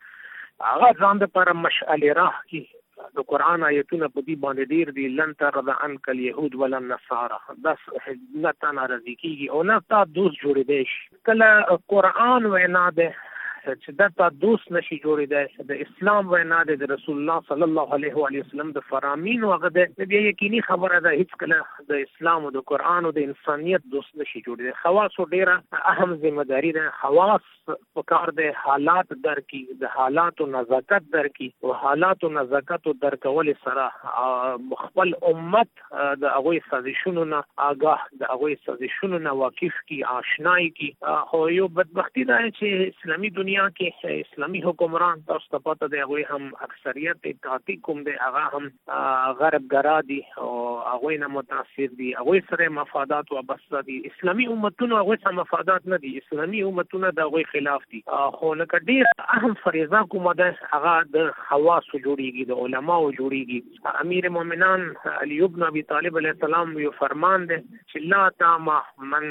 دپاره مشعل راه کی د قرآن آیتونه په دې باندې ډیر دي. لن ترضى عنك اليهود ولا النصارى، بس نه تا ناراضي کیږي او نه تا دوست جوړېدی شي. کله قرآن وینا ده چې دا تا دوست نشي جوړېدی، د اسلام وینا ده، د رسول الله صلی الله علیه و آله وسلم د فرامینو هغه ده، بیا یقیني خبره ده هیڅ کله د اسلام او د قرآن او د انسانیت دوست نشي جوړېدی. خواصو ډیره اهم ذمہ داری ده. خواص پکار ده حالات درکي، د حالاتو نزاکت درکي او حالاتو نزاکت درکول سره خپل امت د هغوی سازشونو نه آگاه، د هغوی سازشونو نه واقف کی، آشنای کی. خو یو بدبختی ده چې اسلامي دنیا کې اسلامي حکمران تاسو ته پته دی هغوی هم اکثریت اطاعتي کوم دی، هغه هم غربګرا دي او هغوی نه متاثر دي، هغوی سره مفادات وابسته دي. اسلامي امتونو هغوی سره مفادات نه دي، اسلامي امتونه د هغوی خلاف دي. خو لکه ډیر اهم فریضه کومه ده هغه د خواصو جوړیږي، د علماو جوړیږي. امیر مومنان علی بن ابي طالب علیه السلام یو فرمان دی چې لا تاما من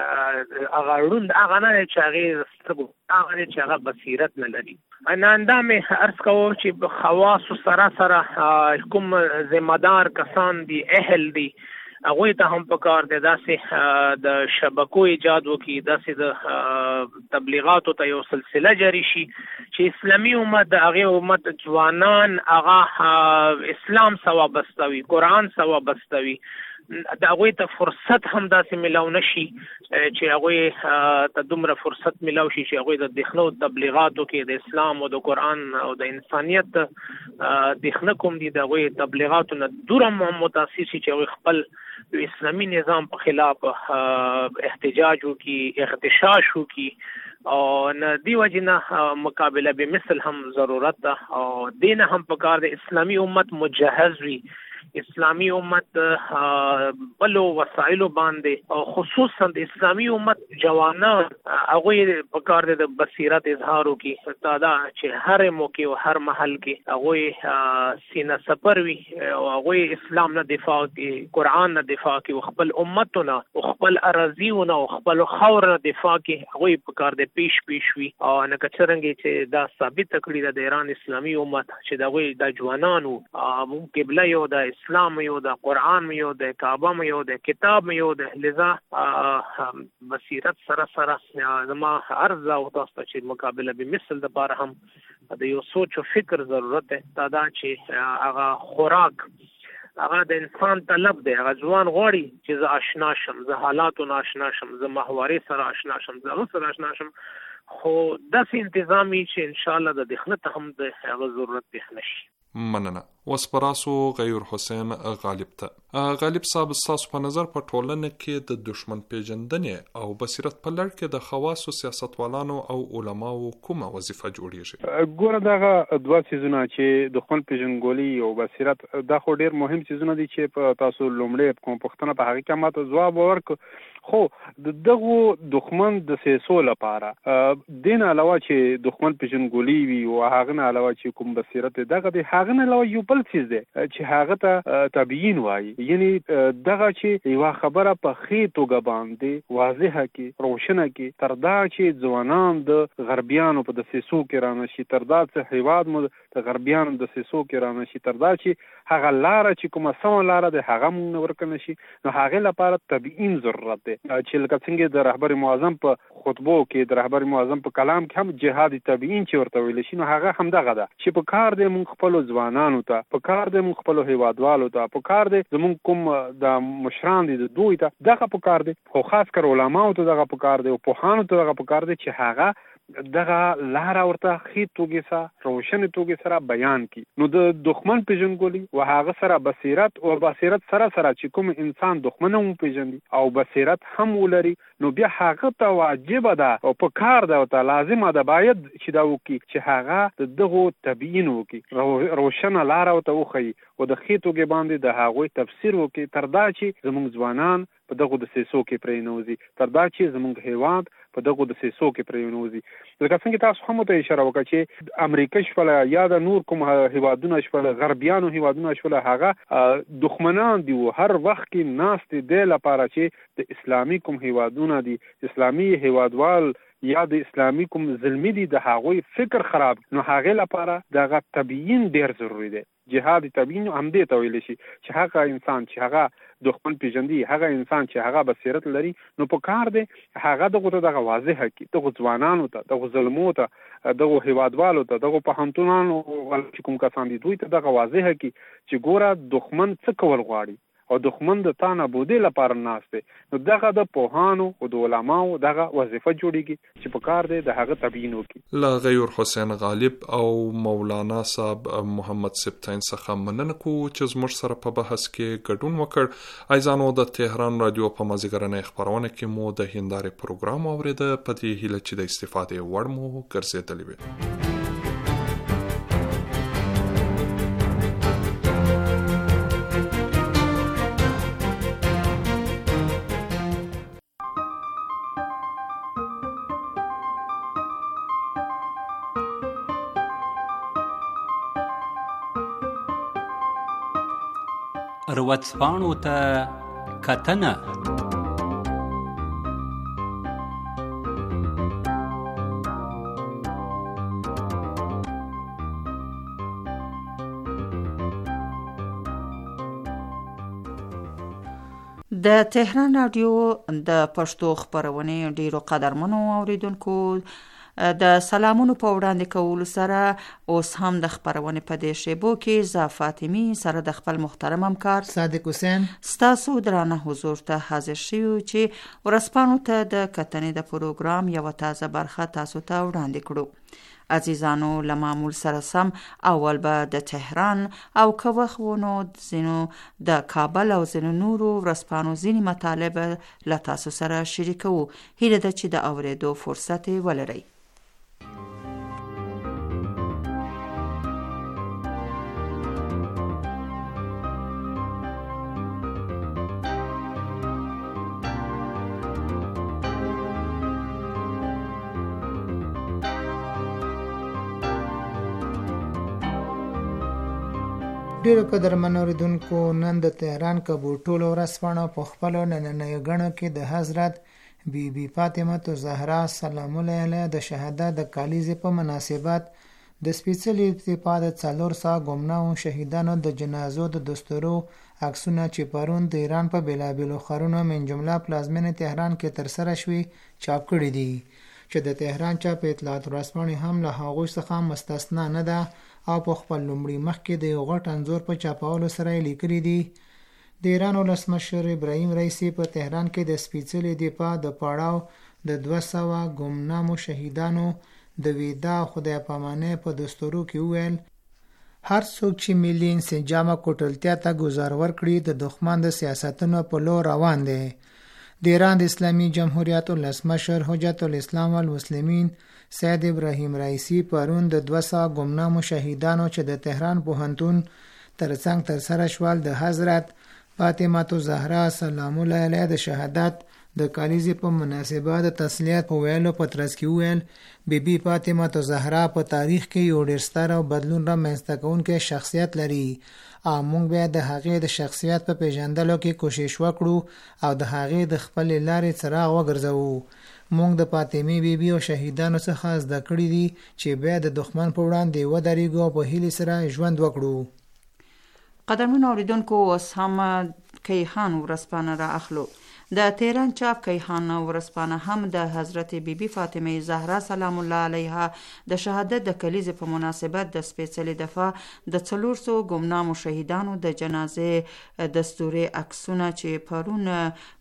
هغه روند هغه نه چې هغې سترګو هغه چې هغه بصیرت نه لري. نن دا مې عرض کوم چې خواصو سره کوم ذمہ دار کسان دي، اهل دي، هغوی ته هم پکار دی داسې د شبکو ایجاد وکړي، داسې د تبلیغاتو ته یو سلسله جاری شي چې اسلامي امت د هغې امت ځوانان هغه اسلام سره وابسته وي، قرآن سره وابسته وي. د هغوی ته فرصت هم داسې ملاو نشي چې هغوی ته دومره فرصت ملاو شي چې هغوی د دخنو تبلیغاتو کې د اسلام او د قرآن او د انسانیت دخنه کوم دي، د هغوی تبلیغاتو نه دوره متاثر شي چې هغوی خپل اسلامي نظام په خلاف احتجاج وکړي، اغتشاش وکړي او نه دی وجنه مقابله به مثل هم ضرورت ده. او دینه هم پکار د اسلامي امت مجهز وي، اسلامی امت بلو وسایلو باندې او خصوصا د اسلامی امت جوانان هغوی په کار د بصیرت اظهارو کې دا چې هر موقع او هر محل کې هغوی سینه سپر وي او هغوی اسلام نه دفاع کوي، قرآن نه دفاع کوي، خپل امتونه او خپل اراضیونه او خپل خاور نه دفاع کوي. هغوی په کار د پیش وي او نه کچرنګي چې دا ثابت کړی د ایران اسلامی امت چې دا وی د جوانانو قبله یو د اسلام یو د قرآن یو د کعبه یو د کتاب یو د لذا بصیرت سره زما عرض او تاسو چې مقابله به مثل د بار هم د یو سوچ او فکر ضرورت ده دا چې هغه خوراک هغه د انسان طلب دی. هغه ځوان غواړي چې زه آشنا شم، زه حالاتو نه آشنا شم، زه محورې سره آشنا شم، زه هغه سره آشنا شم، خو داسې انتظامي چې انشاءالله د دخنه ته هم د هغه ضرورت پیښ نشي. مننه. وسپراسو غیر حسین غالب ته غالب صاحب، تاسو په نظر په ټولنه کې د دشمن پیژندنې او بصیرت په لړ کې د خواصو سیاستوالانو او علماو کومه وظیفه جوړیږي؟ ګوره دغه دوه څیزونه چې دښمن پیژندګلوي او بصیرت دا خو ډیر مهم څیزونه دي چې په تاسو لومړی کوم پوښتنه په هغه کې ماته ځواب ورکړ. خو دغه دښمن د سیاسو لپاره دین علاوه چې دښمن پیژندګلوي وي او هغه نه علاوه چې کوم بصیرت دغه دی، هغه نه علاوه یو بل څیز دی چې هغه ته تبیین وایي، یعنی دغه چې یو خبره په خې توګه باندې واضحه کې روشنه کې تر دا چې ځوانان د غربیانو په د سیاسو کې رانشي، تر دا چې هیواد مو د غربیانو د سیاسو کې رانشي، تر دا چې هغه لاره چې کومه سمه لاره ده هغه مونږ نه ورکړل شي، نو هغه لپاره تبیین ضرورت دی. چې لکه څنګه د رهبر معظم په خطبو کې، د رهبر معظم په کلام کې هم جهاد تبیین چې ورته ویل شي، نو هغه هم دغه ده چې په کار دی مونږ خپل ځوانانو ته، په کار دی مونږ خپل هیوادوالو ته، په کار دی زمونږ کوم د مشران دي د دوی ته دغه په کار دی، خو خاص کر علماو ته دغه په کار دی او پوهانو ته دغه په کار دی چې هغه دغه لار ورته خې توګه سره روشن توګه سره بیان کی. نو د دښمن پیژنګولي او هغه سره بصیرت او بصیرت سره چې کوم انسان دښمن هم پیژني او بصیرت هم ولري، نو بیا هغه ته واجب ده او په کار ده او ته لازمه ده باید چې دا وکي چې هغه دغه تبیین وکي، روشن لار او ته وخی او د خې توګه باندې د هغه تفسیر وکي، تر دا چې زموږ ځوانان په دغه د سیسو کې پرېنوزي، تر دا چې زموږ هیواد په دغه د سیسو کې پرېنوزي. لکه څنګه تاسو هم ته اشاره وکړه چې امریکا شوله یا د نور کوم هیوادونه شوله، غربیانو هیوادونه شوله، هغه دښمنان دي او هر وخت کې ناست دي لپاره چې د اسلامي کوم هیوادونه دي، اسلامي هیوادوال یا د اسلامي کوم ظلمي دي د هغوی فکر خراب. نو هغه لپاره دغه تبیین ډیر ضروری دی. جهاد تبیین هم دې ته ویل شي چې هغه انسان چې هغه دښمن پیژندي، هغه انسان چې هغه بصیرت لري، نو په کار دی هغه دغه واضحه کی، دغه ځوانانو ته، دغه ظلمو ته، دغه هیوادوالو ته، دغه پوهنتونانو چې کوم کسان دي دوی ته دغه واضحه کی چې ګوره دښمن څه کول غواړي او دښمن د تا نابودۍ لپاره ناست دی. نو دغه د پوهانو او د علماو دغه وظیفه جوړیږي چې په کار دی د هغه تبیین وکړي. له غیور حسین غالب او مولانا صاحب محمد سبتین څخه مننه کوو چې زموږ سره په بحث کې ګډون وکړ. عزیزانو، د تهران رادیو په مازیګرنۍ خپرونه کې مو د هندارې پروګرام اوریده، په دې هیله چې د استفادې وړ مو ګرځېدلی وي. روڅپاڼو ته کتنه. د تهران رادیو د پښتو خپرونې ډیرو قدرمنو اوریدونکو د سلامونو په وړاندې کولو سره اوس هم د خپرونې په دې شیبو کې زه فاطمی سره د خپل محترم همکار صادق حسین ستاسو درانه حضور ته حاضر شوو چې ورځپاڼو ته د کتنې د پروګرام یوه تازه برخه تاسو ته وړاندې کړو. عزیزانو، له معمول سره سم اول به د تهران او که وخت و نو ځینو د کابل او ځینو نورو ورځپاڼو ځینې مطالب له تاسو سره شریکوو. هیله ده چې د اورېدو فرصت ولرئ. ډیرو قدرمنو اوریدونکو، نن د تهران کبوټولو ورځپاڼه په خپلو نننیو ګڼو کې د حضرت بی بی فاطمه زهرا سلام الله علیها د شهادت د کالیزې په مناسبت د سپیڅلي اتفاق د 400 ګمنامو شهیدانو د جنازو د دستورو عکسونه چې پرون د ایران په بیلابیلو ښارونو من جمله پلازمینه تهران کې ترسره شوي چاپ کړي دي، چې د تهران چاپ اطلاعات ورځپاڼې هم له هغوی څخه مستثنا نه ده او په خپل لومړي مخ کې د یو غټ انځور په چاپولو سره یې لیکلي دي. د ایران ولسمشر ابراهیم رئیسی په تهران کې د سپیڅلي دفاع د پړاو د 200 ګمنامو شهیدانو د ویدا خدای پامانه په دستورو کې وویل هر څوک چې ملي انسجام کوټلتیا ته گزار ورکړي د دښمن د سیاستونو په لور روان دی. د ایران د اسلامي جمهوریت ولسمشر حجت الاسلام والمسلمین سید ابراهیم رئیسی پرون د 200 ګمنامو شهیدانو چې د تهران پوهنتون ترڅنګ ترسره شول د حضرت فاطمه زهرا سلام الله علیها د شهادت د کالیزې په مناسبت د تسلیت په ویلو په ترڅ کې وویل بی بی فاطمه زهرا په تاریخ کې یو ډېر ستر او بدلون رامنځته کوونکی شخصیت لري او موږ باید د هغې د شخصیت په پیژندلو کې کوشش وکړو او د هغې د خپل لارې څراغ وګرځوو. موږ د فاطمه بیبي او شهیدانو څخه زده کړي دي چې باید د دښمن په وړاندې ودرېږو او په هیلې سره ژوند وکړو. قدرمنو اوریدونکو، اوس هم کیهان ورځپاڼه را اخلو. د تهران چاپ کیهان ورځپاڼه هم د حضرت بیبي فاطمه زهرا سلام الله علیها د شهادت د کلیزې په مناسبت د سپیڅلي دفاع د 400 ګمنامو شهیدانو د جنازې دستوري عکسونه چې پرون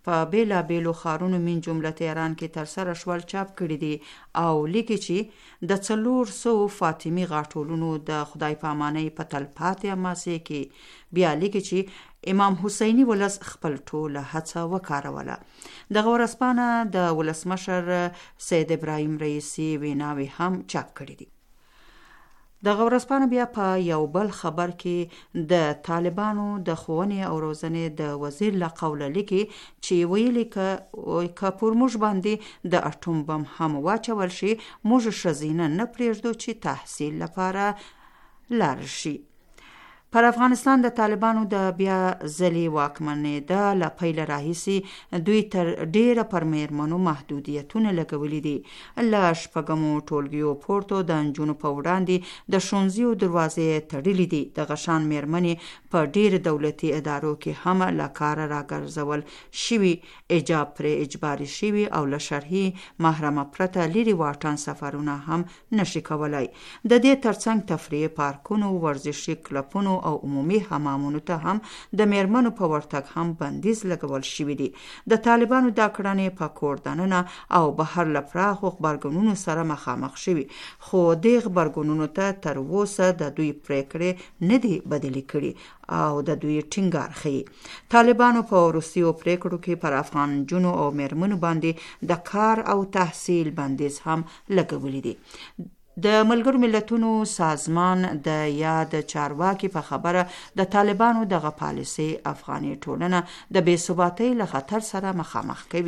په بیلابیلو ښارونو من جمله تهران کې ترسره شول چاپ کړي دي او لیکي چې د 400 فاطمي غاټولونو د خدای پامانۍ په تلپاتې حماسې کې بیا لیکي چې امام حسینی ولس خپل ټوله هڅه وکاروله. دغه ورځپاڼه د ولسمشر سید ابراهیم رئیسی ویناوي هم چاپ کړي دي. دغه ورځپاڼه بیا په یو بل خبر کې د طالبانو د ښوونې او روزنې د وزیر له قوله لیکي چې ویلي که پر موږ باندې د اټوم بم هم واچول شي موږ ښځینه نه پرېږدو چې تحصیل لپاره لاړ شي. پر افغانستان د طالبانو د بیا ځلې واکمنېدا له پیله راهیسې دوی تر ډیره پر میرمنو محدودیتونه لګولي دي. له شپږمو ټولګیو پورته د نجونو په وړاندې د ښوونځیو دروازې تړلې دي. دغه شان میرمنې په ډیرو دولتي ادارو کې هم له کاره راګرځول شوي، حجاب پرې اجباري شوي او له شرعي محرمه پرته لرې واټن سفرونه هم نشي کولای. د دې ترڅنګ تفریح پارکونو، ورزشي کلبونو او عمومي حمامونو ته هم د میرمنو په ورتګ هم بندیز لګول شوی دی. د طالبانو دا کړنې په کور دننه او بهر له پراخو غبرګونونو سره مخامخ شوي، خو دې غبرګونونو ته تر اوسه د دوی پریکړې نه دي بدلې کړي او د دوی ټینګار ښیي. طالبانو په وروستیو پریکړو کې پر افغان نجونو او میرمنو باندې د کار او تحصیل بندیز هم لګولی دی. د ملګرو ملتونو سازمان د یاد چارواکي په خبره د طالبانو دغه پالیسي افغاني ټولنه د بې ثباتۍ له خطر سره مخامخ کوي.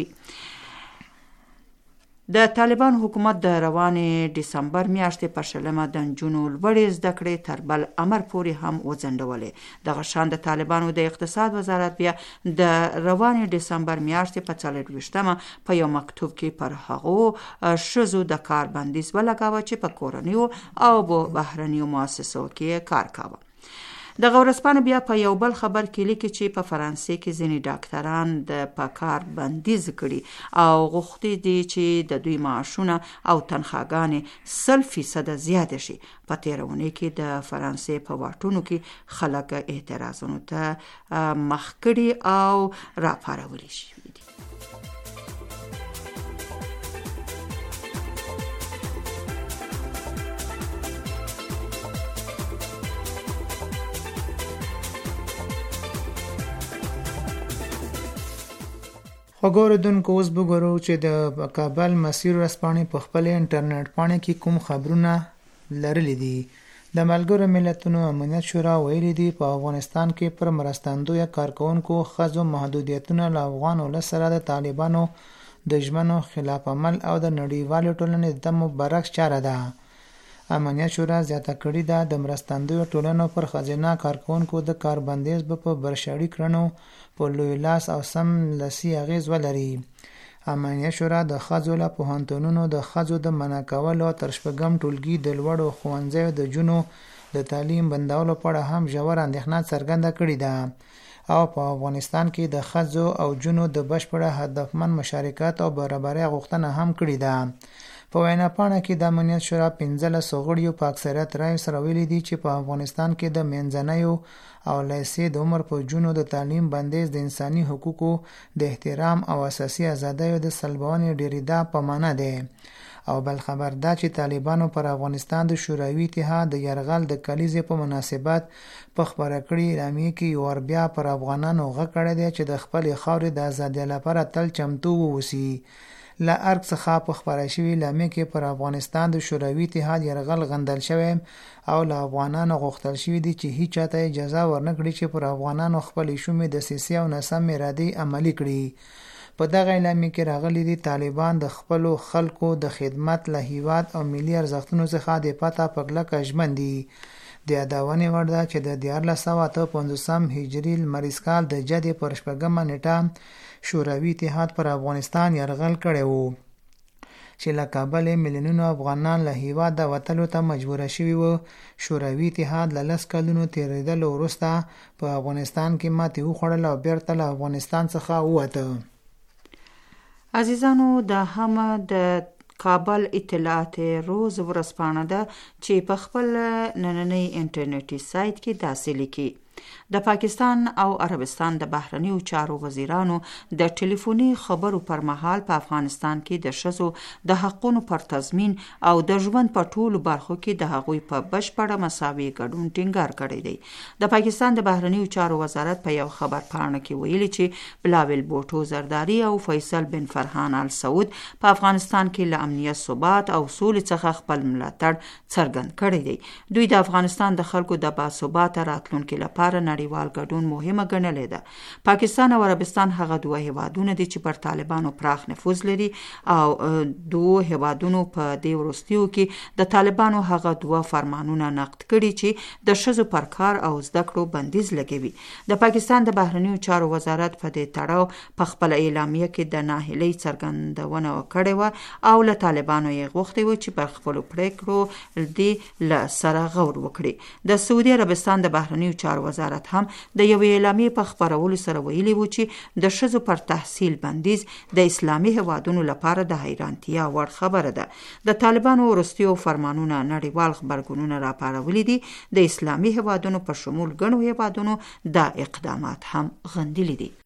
د طالبانو حکومت د روانې ډسمبر میاشتې په شلمه د نجونو لوړې زده کړې تر بل امر پورې هم وځنډولې. دغه شان د طالبانو د اقتصاد وزارت بیا د روانې ډسمبر میاشتې په 24مه په یو مکتوب کې پر هغو ښځو د کار بندیز ولګاوه چې په کورنیو او بهرنیو مؤسسو کې کار کاوه. دغه ورځپاڼه بیا په یو بل خبر کې لیکي چې په فرانسې کې ځینې ډاکټران د پکار بندیز کړي او غوښتي دي چې د دوی معاشونه او تنخواګانې 100% زیات شي. په تیرونه کې د فرانسې په واټونو کې خلک اعتراضونو ته مخ کړي او راپارولي شي. خوګوردونکو اوس وګورو چې د کابل مسیر ورځپاڼې په خپل انټرنیټ پاڼې کې کوم خبرونه لرلي دي. د ملګرو ملتونو امنیت شورا ویلي دي په افغانستان کې پر مرستندویه کارکونکو ښځو محدودیتونه له افغان ولس سره د طالبانو د ژمنو خلاف عمل او د نړیوالې ټولنې د مبارک چاره ده. امنیت شورا زیاته کړې ده د مرستندویه ټولنو پر ښځینه کارکونکو د کار بندیز به په برشړي کړنو په لوی لاس او سم لسی اغیز ولري. امنیت شورا د ښځو له پوهنتونونو د ښځو د منع کولو تر شپږم ټولګي د لوړو ښوونځیو د جونو د تعلیم بندولو په اړه هم ژوره اندېښنه څرګنده کړې ده او په افغانستان کې د ښځو او جونو د بشپړه هدفمند مشارکت او برابرۍ غوښتنه هم کړې ده. په وینا پاڼه کې د امنیت شورا 15 غړیو په اکثریت رایو سره ویلي دي چې په افغانستان کې د منځنیو او لیسې د عمر په جونو د تعلیم بندیز د انساني حقوقو د احترام او اساسي ازادیو د سلبونې ډیریدا په معنا دی. او بل خبر دا چې طالبانو پر افغانستان د شوروي اتحاد د یرغل د کلیزې په مناسبت په خبره کړې اعلامیه کې یو ور بیا پر افغانانو غږ کړی دی چې د خپل خاورې د ازادۍ لپاره تل چمتو واوسي. له ارګ څخه په خبره شوې اعلامیه کې پر افغانستان د شوروي اتحاد یرغل غندل شوی او له افغانانو غوښتل شوي دي چې هیڅ چاته اجازه ورنکړي چې پر افغانانو خپل شومې د سیاسي او ناسم ارادې عملي کړي. په دغه اعلامیه کې راغلي دي طالبان د خپلو خلکو د خدمت له هیواد او ملي ارزښتونو څخه د پته په کلکه ژمن دي. د یادونې وړ ده چې د 1455 هجري لمریز کال د جدې پر 4مه نیټه شوروي اتحاد پر افغانستان یرغل کړی وو چې له کابل میلیونونو افغانان له هیواده وتلو ته مجبور شوي وو. شوروي اتحاد له 10 کلونو تیریدلو وروسته په افغانستان کې ماتې وخوړل او بیرته له افغانستان څخه ووته. عزیزانو دا هم د کابل اطلاعات روز ورځپاڼه ده چې په خپل نننۍ انټرنیټي سایت کې داسې لیکي: د پاکستان او عربستان د بهرنیو چارو وزیرانو د ټلیفوني خبرو پر مهال په افغانستان کې د ښځو د حقونو پر تضمین او د ژوند په ټولو برخو کې د هغوی په بشپړه مساوي ګډون ټینګار کړی دی. د پاکستان د بهرنیو چارو وزارت په یو خبر پاڼه کې ویلي چې بلاول بوټو زرداری او فیصل بن فرحان آل سعود په افغانستان کې له امنیت، ثبات او سولې څخه خپل ملاتړ څرګند کړی دی. دوی د افغانستان د خلکو د باثباته راتلونکي لپاره نړیوال ګډون مهمه ګڼلې ده. پاکستان او عربستان هغه دوه هیوادونه دي چې پر طالبانو پراخ نفوذ لري او دوه هیوادونو په دې وروستیو کې د طالبانو هغه دوه فرمانونه نقد کړي چې د ښځو پر کار او زده کړو بندیز لګوي. د پاکستان د بهرنیو چارو وزارت په دې تړاو په خپل اعلامیه کې د ناهیلۍ څرګندونه وکړې وه او له طالبانو یې غوښتي و چې پر خپلو پریکړو دې له سره غور وکړي. د سعودي عربستان د بهرنیو چارو وزارت هم د یوې اعلامیې په خپرولو سره ویلي و چې د ښځو پر تحصیل بندیز د اسلامي هیوادونو لپاره د حیرانتیا وړ خبره ده. د طالبانو وروستیو فرمانونه نړیوال غبرګونونه راپارولي دي. د اسلامي هیوادونو په شمول ګڼو هیوادونو دا اقدامات هم غندلي دي.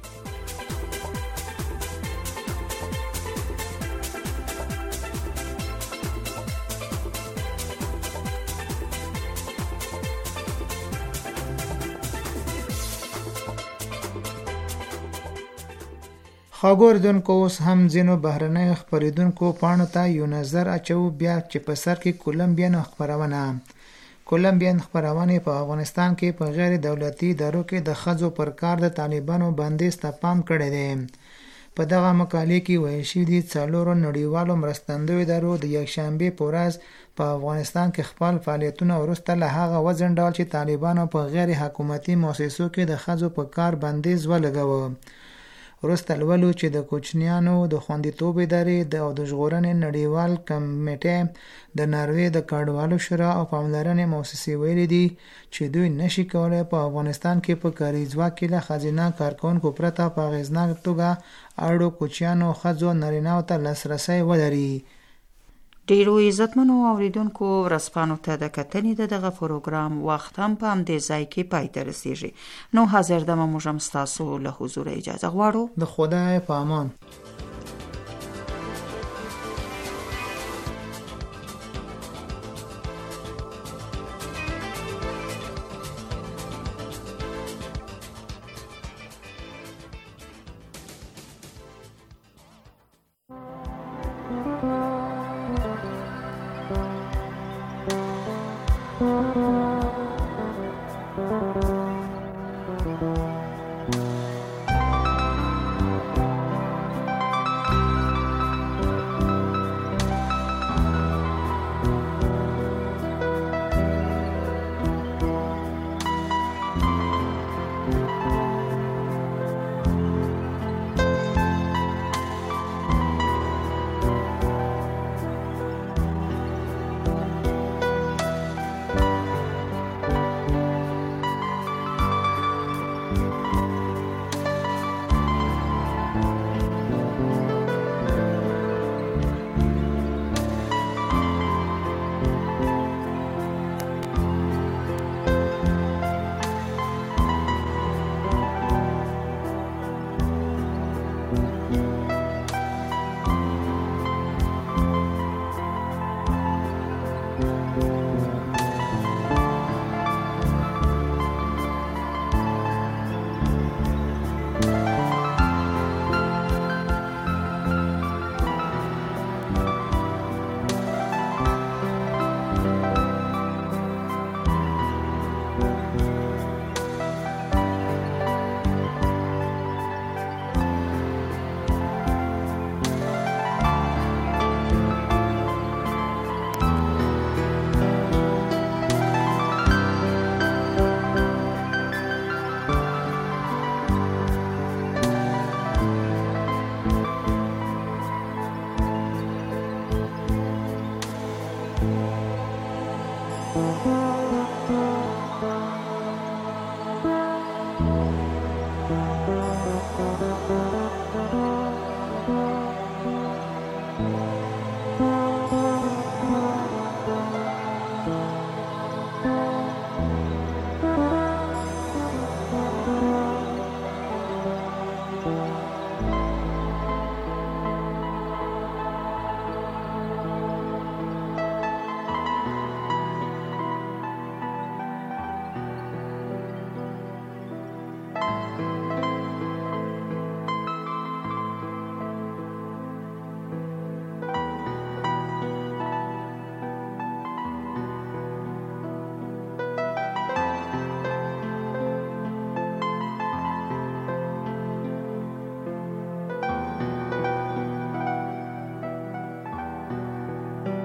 خبردونکو اوس هم ځینو بهرنیو خپرېدونکو پاڼو ته یو نظر اچو بیا چې په سر کې کولمبین خپرونه. کولمبین خپرونې په افغانستان کې په غیر دولتي ادارو کې د ښځو پر کار د طالبانو بندیز ته پام کړی دی. په دغه مقالې کې ویل شوي دي 4 نړیوالو مرستندویو ادارو د یکشنبې په ورځ په افغانستان کې خپل فعالیتونه وروسته له هغه وځنډول چې طالبانو په غیر حکومتي مؤسسو کې د ښځو په کار بندیز ولګاوه. وروسته لولو چې د کوچنیانو د خوندیتوب ادارې او د ژغورنې نړیوال کمیټې د ناروې د کډوالو شورا او پاملرنې مؤسسې ویلي دي چې دوی نشي کولای په افغانستان کې په کاري ځواک کې له ښځینه کارکوونکو پرته په اغېزناکه توګه اړو کوچیانو ښځو نارینه‌و ته لاسرسی ولري. ډیرو عزتمنو اوریدونکو ورځپاڼو ته د کتنې د دغه پروګرام وخت هم په همدې ځای کې پای ته رسیږي. نو حاضر دمه موږ هم ستاسو له حضور اجازه غواړو. د خدای په امان.